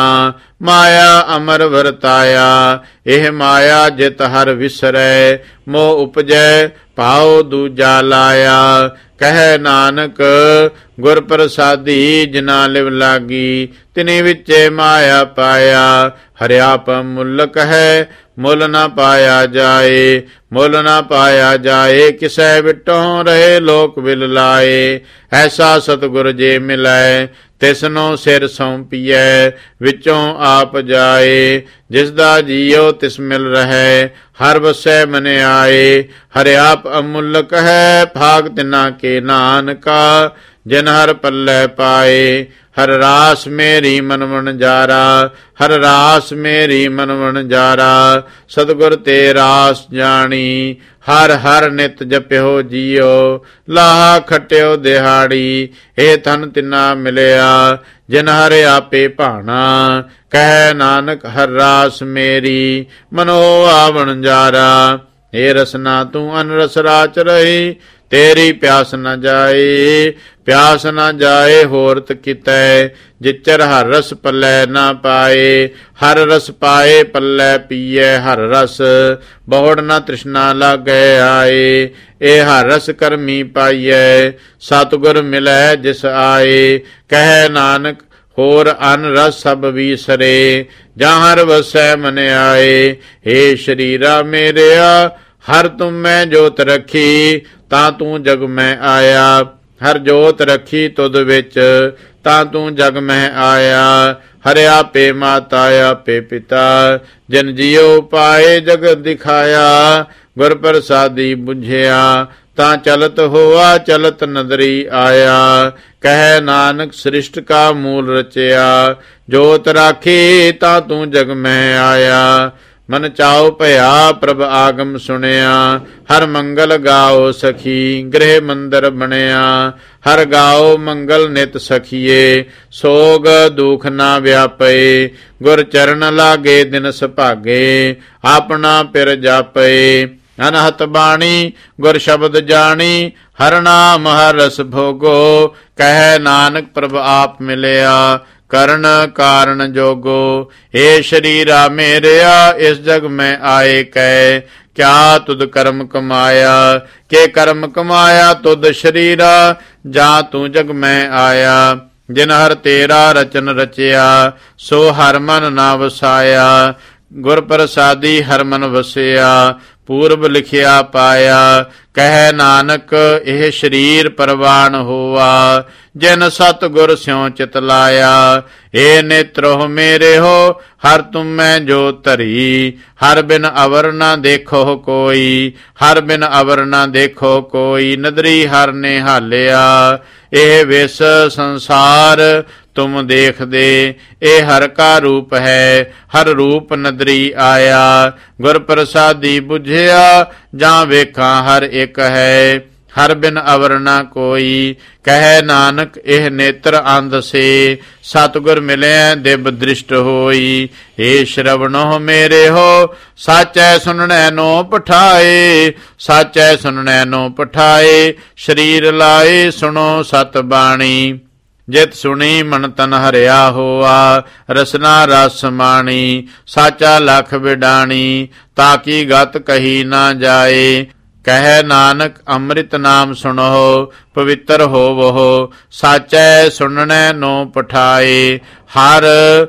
ਮਾਇਆ ਅਮਰ ਵਰਤਾਇਆ। ਇਹ ਮਾਇਆ ਜਿਤ ਹਰ ਵਿਸਰੈ ਮੋਹ ਉਪਜੈ ਭਾਉ ਦੂਜਾ ਲਾਇਆ। ਕਹਿ ਨਾਨਕ ਗੁਰ ਪ੍ਰਸਾਦੀ ਜਿਨਾ ਲਿਵ ਲਾਗੀ ਤਿਨੀ ਵਿੱਚੇ ਮਾਇਆ ਪਾਇਆ। ਹਰਿਆਪ ਮੁੱਲਕ ਹੈ ਮੁੱਲ ਨਾ ਪਾਇਆ ਜਾਏ। ਮੁੱਲ ਨਾ ਪਾਇਆ ਜਾਏ ਕਿਸੈ ਵਿਟੋਂ ਰਹੇ ਲੋਕ ਵਿਲ ਲਾਏ। ਐਸਾ ਸਤਿਗੁਰ ਜੇ ਮਿਲੈ ਤਿਸਨੂੰ ਸਿਰ ਸੌਂਪੀਐ ਵਿੱਚੋਂ ਆਪ ਜਾਏ। ਜਿਸ ਦਾ ਜੀਉ ਤਿਸ ਮਿਲ ਰਹੈ ਹਰ ਵਸੈ ਮਨ ਆਏ। ਹਰਿਆਪ ਅਮੁੱਲਕ ਹੈ ਭਾਗ ਤਿਨਾ ਕੇ ਨਾਨਕਾ ਜਿਨ ਹਰ ਪੱਲੇ ਪਾਏ। ਹਰ ਰਾਸ ਮੇਰੀ ਮਨ ਵਣਜਾਰਾ ਹਰ ਰਾਸ ਮੇਰੀ ਮਨ ਵਣਜਾਰਾ। ਸਤਿਗੁਰ ਤੇ ਰਾਸ ਜਾਣੀ ਹਰ ਹਰ ਨਿਤ ਜਪਿਓ ਜੀਓ। ਲਾਹਾ ਖਟਿਓ ਦਿਹਾੜੀ ਇਹ ਤਨ ਤਿਨਾ ਮਿਲਿਆ ਜਿਨ ਹਰ ਆਪੇ ਭਾਣਾ। ਕਹਿ ਨਾਨਕ ਹਰ ਰਾਸ ਮੇਰੀ ਮਨੋ ਆਵਣ ਜਾਰਾ। ਏ ਰਸਨਾ ਤੂੰ ਅਨਰਸ ਰਾਚ ਰਹੀ ਤੇਰੀ ਪਿਆਸ ਨ ਜਾਏ। ਪਿਆਸ ਨ ਜਾਏ ਹੋਰਤ ਕਿਤੈ ਜਿਚਰ ਹਰ ਰਸ ਪੱਲੇ ਨਾ ਪਾਏ। ਹਰ ਰਸ ਪਾਏ ਪੱਲੇ ਪੀਏ ਹਰ ਰਸ ਬਹੁੜ ਨ ਤ੍ਰਿਸ਼ਨਾ ਲਾਗੈ ਆਏ। ਇਹ ਹਰ ਰਸ ਕਰਮੀ ਪਾਈਐ ਸਤਿਗੁਰ ਮਿਲੈ ਜਿਸ ਆਏ। ਕਹਿ ਨਾਨਕ ਹੋਰ ਅਨ ਰਸ ਸਭ ਵੀਸਰੇ ਜਾਂ ਹਰ ਵਸੈ ਮਨ ਆਏ। ਏ ਸ਼ਰੀਰਾ ਮੇਰਿਆ ਹਰ ਤੁਮ ਮੈਂ ਜੋਤ ਰੱਖੀ ਤਾਂ ਤੂੰ ਜਗ ਮੈਂ ਆਇਆ। ਹਰ ਜੋਤ ਰੱਖੀ ਤੁਧ ਵਿੱਚ ਤਾਂ ਤੂੰ ਜਗ ਮੈਂ ਆਇਆ। ਹਰਿ ਆਪੇ ਮਾਤਾ ਆਪੇ ਪਿਤਾ ਜਨ ਜੀਉ ਪਾਏ ਜਗਤ ਦਿਖਾਇਆ। ਗੁਰ ਪ੍ਰਸਾਦੀ ਬੁਝਿਆ ਤਾਂ ਚਲਤ ਹੋਆ ਚਲਤ ਨਦਰੀ ਆਇਆ। ਕਹਿ ਨਾਨਕ ਸ੍ਰਿਸ਼ਟ ਕਾ ਮੂਲ ਰਚਿਆ ਜੋਤ ਰਾਖੀ ਤਾਂ ਤੂੰ ਜਗ ਮੈਂ ਆਇਆ। ਮਨ ਚਾਉ ਭਇਆ ਪ੍ਰਭ ਆਗਮ ਸੁਣਿਆ ਹਰ ਮੰਗਲ ਗਾਓ ਸਖੀ ਗ੍ਰਹਿ ਮੰਦਰ ਬਣਿਆ। ਹਰ ਗਾਓ ਮੰਗਲ ਨਿਤ ਸਖੀਏ ਸੋਗ ਦੁਖ ਨਾ ਵਿਆਪੇ। ਗੁਰ ਚਰਨ ਲਾਗੇ ਦਿਨ ਸੁਭਾਗੇ ਆਪਣਾ ਪਿਰ ਜਾਪੇ। ਅਨਹਤ ਬਾਣੀ ਗੁਰ ਸ਼ਬਦ ਜਾਣੀ ਹਰ ਨਾਮ ਹਰ ਰਸ ਭੋਗੋ। ਕਹਿ ਨਾਨਕ ਪ੍ਰਭ ਆਪ ਮਿਲਿਆ ਕਰਨ ਕਾਰਨ ਜੋਗੋ। ਏ ਸ਼ਰੀਰਾ ਮੇਰਿਆ ਇਸ ਜਗ ਮੈਂ ਆਏ ਕੈ ਕਿਆ ਤੁਧ ਕਰਮ ਕਮਾਇਆ। ਕੇ ਕਰਮ ਕਮਾਇਆ ਤੁਧ ਸ਼ਰੀਰਾ ਜਾਂ ਤੂੰ ਜਗ ਮੈਂ ਆਇਆ। ਜਿਨ ਹਰ ਤੇਰਾ ਰਚਨ ਰਚਿਆ ਸੋ ਹਰ ਮਨ ਨਾ ਵਸਾਇਆ। ਗੁਰ ਪ੍ਰਸਾਦੀ ਹਰ ਮਨ ਵਸਿਆ ਪੂਰਬ ਲਿਖਿਆ ਪਾਇਆ। ਕਹਿ ਨਾਨਕ ਇਹ ਸਰੀਰ ਪਰਵਾਨ ਹੋਆ, ਜਿਨ ਸਤਿਗੁਰ ਸਿਉ ਚਿਤ ਲਾਇਆ। ਏ ਨੇਤਰੋ ਮੇਰੇ ਹੋ ਹਰ ਤੁਮੈ ਜੋ ਧਰੀ, ਹਰ ਬਿਨ ਅਵਰ ਨਾ ਦੇਖੋ ਕੋਈ, ਹਰ ਬਿਨ ਅਵਰ ਨਾ ਦੇਖੋ ਕੋਈ। ਨਦਰੀ ਹਰ ਨੇ ਹਾਲਿਆ, ਇਹ ਵਿਸ ਸੰਸਾਰ ਤੁਮ ਦੇਖਦੇ। ਇਹ ਹਰ ਕਾ ਰੂਪ ਹੈ, ਹਰ ਰੂਪ ਨਦਰੀ ਆਇਆ। ਗੁਰ ਪ੍ਰਸਾਦੀ ਬੁਝਿਆ, ਜਾਂ ਵੇਖਾਂ ਹਰ ਇੱਕ ਹੈ, ਹਰ ਬਿਨ ਅਵਰ ਨਾ ਕੋਈ। ਕਹਿ ਨਾਨਕ ਇਹ ਨੇਤਰ ਅੰਧ ਸੇ, ਸਤਿਗੁਰ ਮਿਲਿਆ ਦਿਵ ਦ੍ਰਿਸ਼ਟ ਹੋਈ। ਏ ਸ਼ਰਵਣੋ ਮੇਰੇ ਹੋ ਸਾਚੈ ਸੁਣਨੈ ਨੋ ਪਠਾਏ, ਸਾਚੈ ਸੁਣਨੈ ਨੋ ਪਠਾਏ। ਸਰੀਰ ਲਾਏ ਸੁਣੋ ਸਤ ਬਾਣੀ, ਜਿਤ ਸੁਣੀ ਮਨ ਤਨ ਹਰਿਆ ਹੋਆ। ਰਸਨਾ ਰਸ ਮਾਣੀ, ਸਾਚਾ ਲਖ ਵਿਡਾਣੀ, ਤਾਕੀ ਗਤ ਕਹੀ ਨਾ ਜਾਏ। ਕਹਿ ਨਾਨਕ ਅੰਮ੍ਰਿਤ ਨਾਮ ਸੁਣੋ, ਪਵਿੱਤਰ ਹੋਵੋ। ਸਾਚੈ ਸੁਣਨੈ ਨੋ ਪਠਾਏ। ਹਰ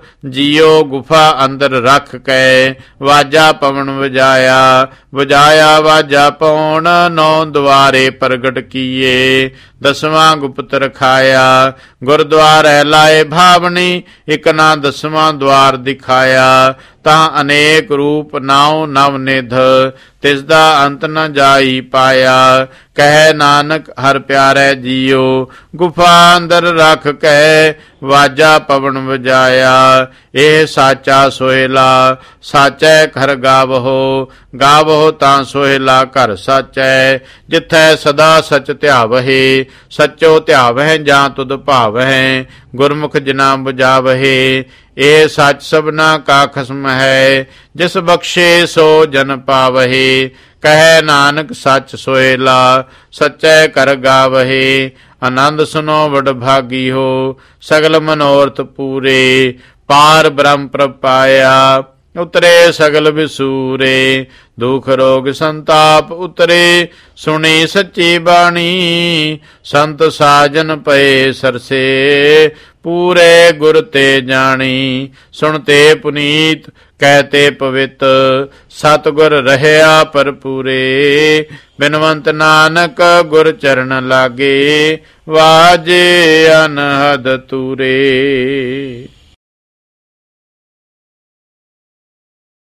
ਜੀਓ ਗੁਫਾ ਅੰਦਰ ਰਖ ਕੈ, ਵਾਜਾ ਪਵਨ ਵਜਾਇਆ। ਵਜਾਇਆ ਵਾਜਾ ਪਉਣ, ਨੌ ਦੁਆਰੇ ਪ੍ਰਗਟ ਕੀਏ। ਦਸਵਾਂ ਗੁਪਤ ਰਖਾਇਆ, ਗੁਰਦੁਆਰੇ ਲਾਏ ਭਾਵਨੀ। ਇਕ ਨਾ ਦਸਵਾਂ ਦੁਆਰ ਦਿਖਾਇਆ, ਤਾਂ ਅਨੇਕ ਰੂਪ ਨਾਉ ਨਵ ਨਿਧ। ਤਿਸ ਦਾ ਅੰਤ ਨ ਜਾਈ ਪਾਇਆ। ਕਹਿ ਨਾਨਕ ਹਰ ਪਿਆਰੇ ਜੀਓ, ਗੁਫਾ ਅੰਦਰ ਰਖ ਕੈ, ਵਾਜਾ ਪਵਨ ਵਜਾਇਆ। ਇਹ ਸਾਚਾ ਸੋਹਿਲਾ, ਸਾਚੈ ਘਰ ਗਾਵਹੋ। ਗਾਵਹੋ ਤਾਂ ਸੋਹਿਲਾ ਘਰ ਸਾਚੈ, ਜਿਥੈ ਸਦਾ ਸਚ ਧਿਆਵਹਿ। ਸਚੋ ਧਿਆਵਹਿ ਜਾਂ ਤੁਧ ਭਾਵਹਿ, ਗੁਰਮੁਖ ਜਿਨਾ ਬੁਝਾਵਹਿ। ਇਹ ਸੱਚ ਸਭਨਾ ਕਾ ਖਸਮ ਹੈ, ਜਿਸ ਬਖਸ਼ੇ ਸੋ ਜਨ ਪਾਵਹਿ। ਕਹਿ ਨਾਨਕ ਸੱਚ ਸੋਹਿਲਾ, ਸਚੈ ਕਰ ਗਾਵਹਿ। ਆਨੰਦ ਸੁਨੋ ਵਡ ਭਾਗੀ ਹੋ, ਸਗਲ ਮਨੋਰਥ ਪੂਰੇ। ਪਾਰ ਬ੍ਰਹਮ ਪ੍ਰਭ ਪਾਇਆ, ਉਤਰੇ ਸਗਲ ਵਿਸੂਰੇ। ਦੁਖ ਰੋਗ ਸੰਤਾਪ ਉਤਰੇ, ਸੁਣੀ ਸੱਚੀ ਬਾਣੀ। ਸੰਤ ਸਾਜਨ ਪਏ ਸਰਸੇ, ਪੂਰੇ ਗੁਰ ਤੇ ਜਾਣੀ। ਸੁਣਤੇ ਪੁਨੀਤ ਕਹਿਤੇ ਪਵਿੱਤ, ਸਤਿਗੁਰ ਰਹਿਆ ਭਰਪੂਰੇ। ਬਿਨਵੰਤ ਨਾਨਕ ਗੁਰ ਚਰਨ ਲਾਗੇ, ਵਾਜੇ ਅਨਹਦ ਤੂਰੇ।